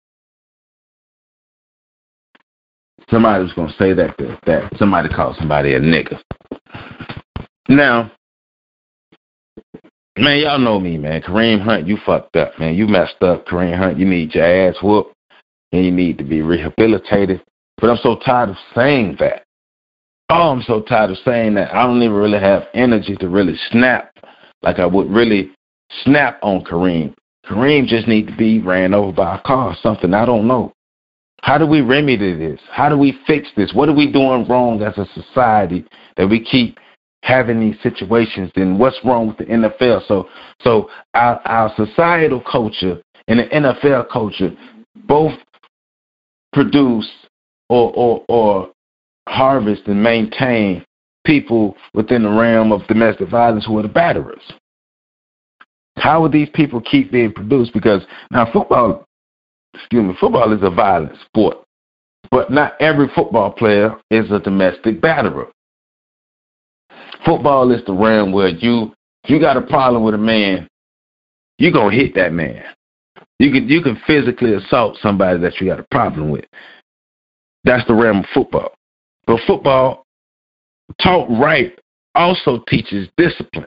somebody was going to say that that somebody called somebody a nigga. Now, man, y'all know me, man. Kareem Hunt, you fucked up, man. You messed up, Kareem Hunt. You need your ass whooped, and you need to be rehabilitated. But I'm so tired of saying that. Oh, I'm so tired of saying that. I don't even really have energy to really snap like I would really snap on Kareem. Kareem just need to be ran over by a car or something. I don't know. How do we remedy this? How do we fix this? What are we doing wrong as a society that we keep having these situations? Then what's wrong with the N F L? So, so our, our societal culture and the N F L culture both produce or or or harvest and maintain people within the realm of domestic violence who are the batterers. How would these people keep being produced? Because now football, excuse me, football is a violent sport, but not every football player is a domestic batterer. Football is the realm where you you got a problem with a man, you're gonna hit that man. You can you can physically assault somebody that you got a problem with. That's the realm of football. But football, taught right, also teaches discipline.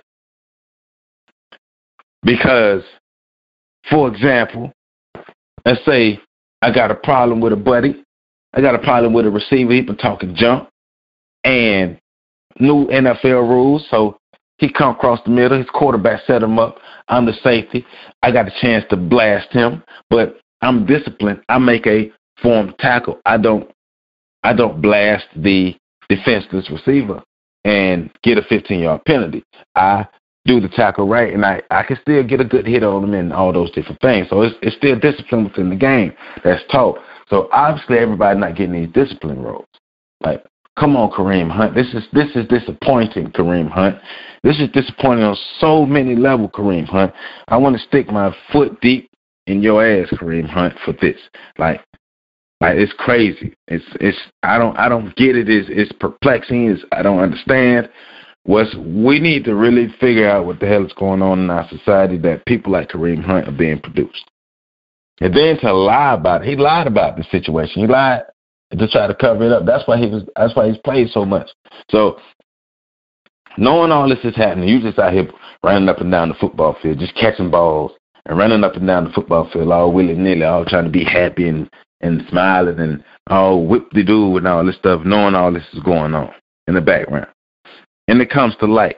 Because, for example, let's say I got a problem with a buddy. I got a problem with a receiver. He been talking junk. And new N F L rules. So he come across the middle. His quarterback set him up. I'm the safety. I got a chance to blast him. But I'm disciplined. I make a formed tackle. I don't I don't blast the defenseless receiver and get a fifteen-yard penalty. I do the tackle right, and I, I can still get a good hit on them and all those different things. So it's it's still discipline within the game that's taught. So obviously everybody not getting these discipline roles. Like, come on, Kareem Hunt. This is this is disappointing, Kareem Hunt. This is disappointing on so many levels, Kareem Hunt. I want to stick my foot deep in your ass, Kareem Hunt, for this. Like, Like it's crazy. It's it's I don't I don't get it. It's it's perplexing. It's I don't understand. What's we need to really figure out what the hell is going on in our society that people like Kareem Hunt are being produced. And then to lie about it. He lied about the situation. He lied to try to cover it up. That's why he was that's why he's played so much. So knowing all this is happening, you just out here running up and down the football field, just catching balls and running up and down the football field all willy nilly, all trying to be happy and and smiling and all whip-de-doo and all this stuff, knowing all this is going on in the background. And it comes to light.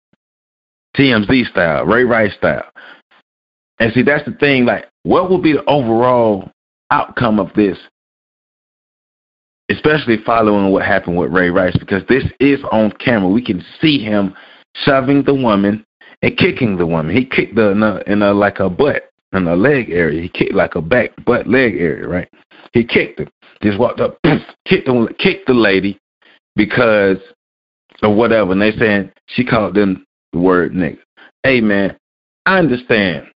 T M Z style, Ray Rice style. And see, that's the thing, like, what will be the overall outcome of this, especially following what happened with Ray Rice, because this is on camera. We can see him shoving the woman and kicking the woman. He kicked her in, a, in a, like a butt, in a leg area. He kicked like a back, butt, leg area, right? He kicked her. Just walked up, poof, kicked the, kicked the lady because of whatever. And they saying she called them the word nigga. Hey, man, I understand.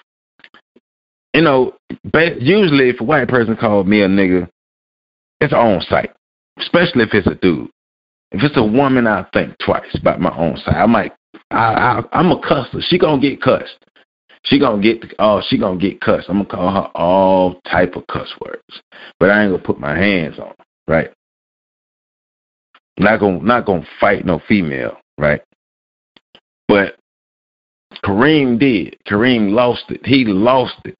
You know, usually if a white person called me a nigga, it's on site, especially if it's a dude. If it's a woman, I'll think twice about my own side. I might, I, I, I'm a cusser. She gonna get cussed. She gonna get, oh, she gonna get cussed. I'm gonna call her all type of cuss words, but I ain't gonna put my hands on her, right? Not gonna, not gonna fight no female, right? But Kareem did. Kareem lost it. He lost it.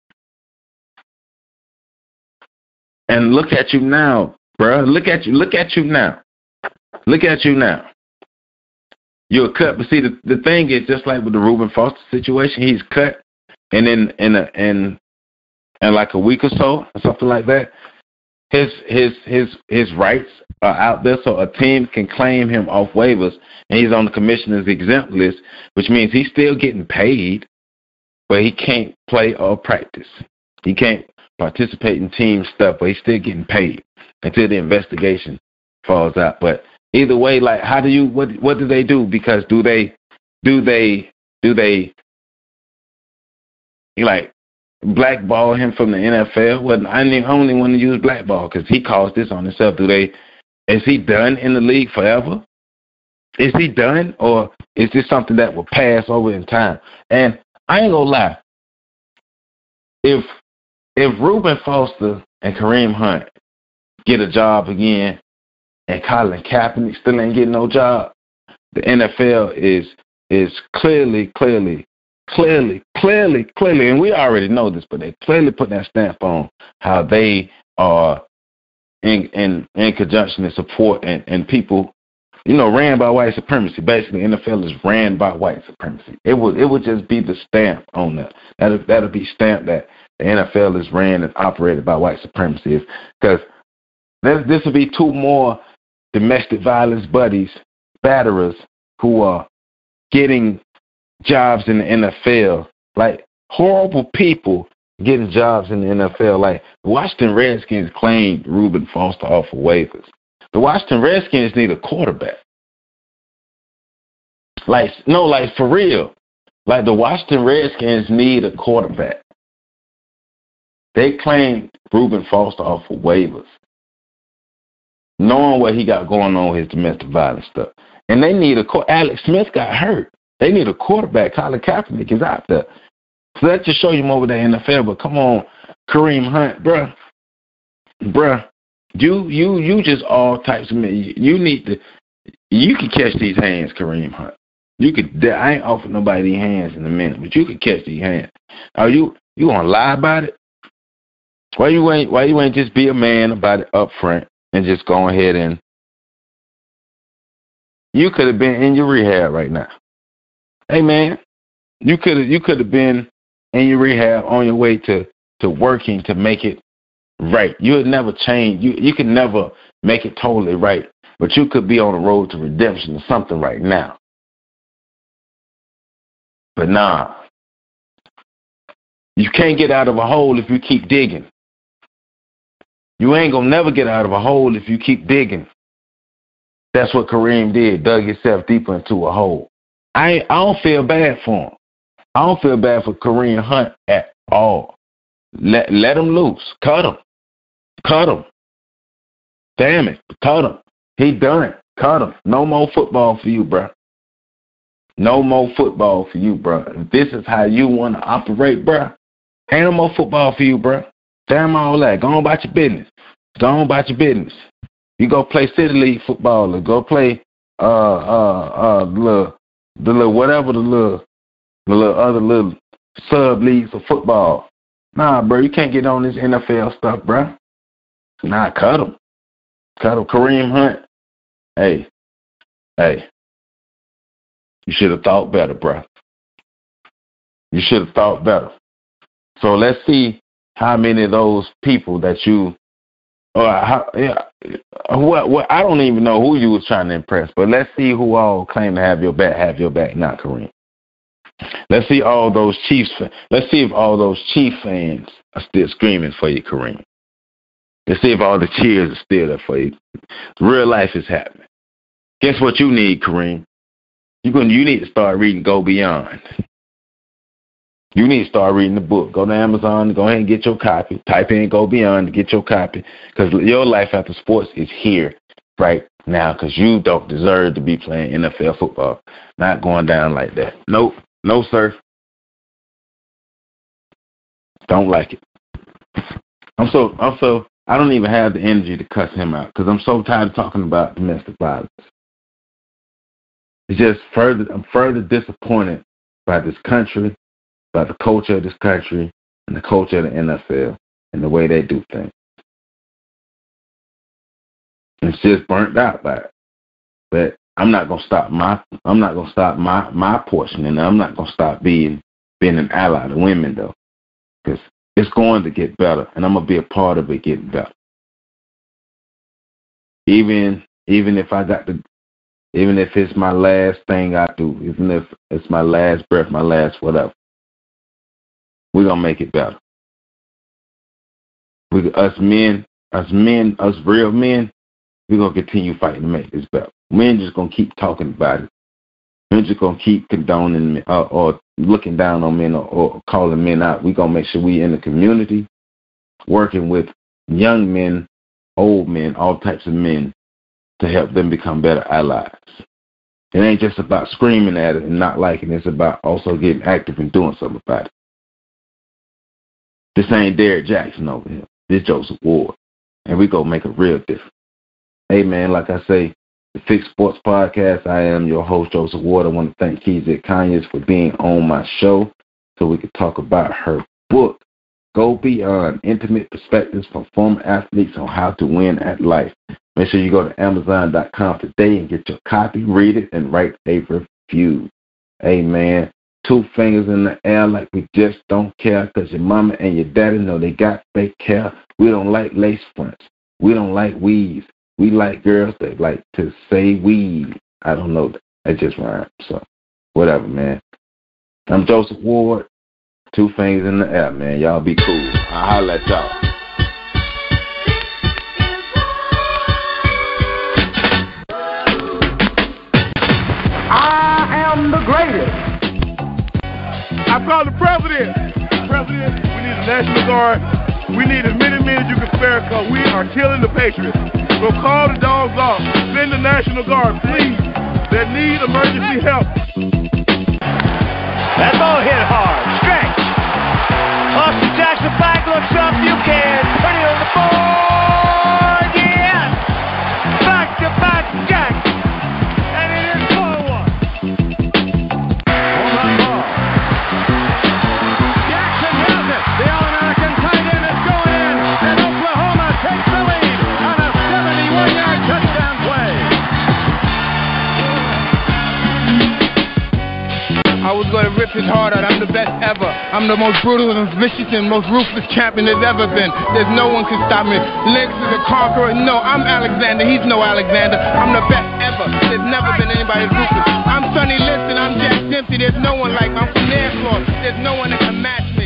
And look at you now, bro. Look at you. Look at you now. Look at you now. You're cut, but see, the, the thing is, just like with the Reuben Foster situation, he's cut, and in in a, in in like a week or so, or something like that, his his his his rights are out there, so a team can claim him off waivers, and he's on the commissioner's exempt list, which means he's still getting paid, but he can't play or practice. He can't participate in team stuff, but he's still getting paid until the investigation falls out. But either way, like, how do you, what what do they do? Because do they, do they, do they, like, blackball him from the N F L. Well, I didn't only want to use blackball because he caused this on himself. Do they? Is he done in the league forever? Is he done, or is this something that will pass over in time? And I ain't gonna lie. If if Reuben Foster and Kareem Hunt get a job again, and Colin Kaepernick still ain't getting no job, the N F L is is clearly, clearly, clearly, clearly, clearly, and we already know this, but they clearly put that stamp on how they are in in, in conjunction and support and, and people, you know, ran by white supremacy. Basically, the N F L is ran by white supremacy. It would it would just be the stamp on that. That'll that'll be stamped that the N F L is ran and operated by white supremacy. Because this will be two more domestic violence buddies, batterers, who are getting jobs in the N F L. Like, horrible people getting jobs in the N F L. Like, the Washington Redskins claimed Reuben Foster off of waivers. The Washington Redskins need a quarterback. Like, no, like, for real. Like, the Washington Redskins need a quarterback. They claimed Reuben Foster off of waivers, knowing what he got going on with his domestic violence stuff. And they need a – Alex Smith got hurt. They need a quarterback. Colin Kaepernick is out there. So that just show you more with the N F L. But come on, Kareem Hunt, bruh. Bruh, you you you just all types of men. You, you need to – you can catch these hands, Kareem Hunt. You could – I ain't offering nobody these hands in a minute, but you could catch these hands. Are you you going to lie about it? Why you ain't Why you ain't just be a man about it up front and just go ahead and you could have been in your rehab right now. Hey man, you could have you could have been in your rehab on your way to, to working to make it right. You would never change. You you could never make it totally right, but you could be on the road to redemption or something right now. But nah, you can't get out of a hole if you keep digging. You ain't gonna never get out of a hole if you keep digging. That's what Kareem did, dug himself deeper into a hole. I I don't feel bad for him. I don't feel bad for Kareem Hunt at all. Let let him loose. Cut him. Cut him. Damn it. Cut him. He done. Cut him. No more football for you, bro. No more football for you, bro. If this is how you want to operate, bro, ain't no more football for you, bro. Damn all that. Go on about your business. Go on about your business. You go play City League football or go play uh uh uh the little, the little whatever the little the little other little sub leagues of football. Nah, bro, you can't get on this N F L stuff, bro. Nah, cut him. Cut him. Kareem Hunt. Hey, hey. You should have thought better, bro. You should have thought better. So let's see how many of those people that you, or how, yeah, what, what, I don't even know who you was trying to impress, but let's see who all claim to have your back, have your back, not Kareem. Let's see all those Chiefs, let's see if all those Chief fans are still screaming for you, Kareem. Let's see if all the cheers are still there for you. Real life is happening. Guess what you need, Kareem? You're gonna, you need to start reading Go Beyond. You need to start reading the book. Go to Amazon, go ahead and get your copy. Type in Go Beyond to get your copy. Because your life after sports is here right now because you don't deserve to be playing N F L football. Not going down like that. Nope. No, sir. Don't like it. I'm so, I'm so, I don't even have the energy to cuss him out because I'm so tired of talking about domestic violence. It's just further, I'm further disappointed by this country, by the culture of this country, and the culture of the N F L, and the way they do things. It's just burnt out by it. But I'm not gonna stop my, I'm not gonna stop my, my portion, and I'm not gonna stop being, being an ally to women though, because it's going to get better, and I'm gonna be a part of it getting better. Even, even if I got to. Even if it's my last thing I do, even if it's my last breath, my last whatever, we're going to make it better. We, us men, us men, us real men, we're going to continue fighting to make this better. We ain't just going to keep talking about it. We're just going to keep condoning uh, or looking down on men or, or calling men out. We're going to make sure we in the community working with young men, old men, all types of men to help them become better allies. It ain't just about screaming at it and not liking it. It's about also getting active and doing something about it. This ain't Derrick Jackson over here. This Joseph Ward. And we going to make a real difference. Hey, man, like I say, the Fix Sports Podcast, I am your host, Joseph Ward. I want to thank Kizzy Kanyes for being on my show so we could talk about her book, Go Beyond, Intimate Perspectives from Former Athletes on How to Win at Life. Make sure you go to Amazon dot com today and get your copy, read it, and write a review. Hey, man, two fingers in the air like we just don't care because your mama and your daddy know they got fake hair. We don't like lace fronts. We don't like weaves. We like girls that like to say weed. I don't know. That just rhymes. So, whatever, man. I'm Joseph Ward. Two fingers in the air, man. Y'all be cool. I'll holler at y'all. I am the greatest. I call the president. President, we need a National Guard. We need as many men as you can spare because we are killing the Patriots. So call the dogs off. Send the National Guard, please. They need emergency help. That ball hit hard. Stretch. Austin Jackson back looks up. You can put it on the board. Yes. Back to back Jack. And it is four one. On that ball. Jackson has it. The All-American tight end is going in. And Oklahoma takes the lead on a seventy-one yard touchdown play. I was going to rip his heart out. I'm the best ever. I'm the most brutal and vicious and most ruthless champion there's ever been. There's no one can stop me. Lennox is a conqueror. No, I'm Alexander. He's no Alexander. I'm the best ever. There's never been anybody as ruthless. I'm Sonny Liston. I'm Jack Dempsey. There's no one like me. I'm from Nairclaw. There's no one that can match me.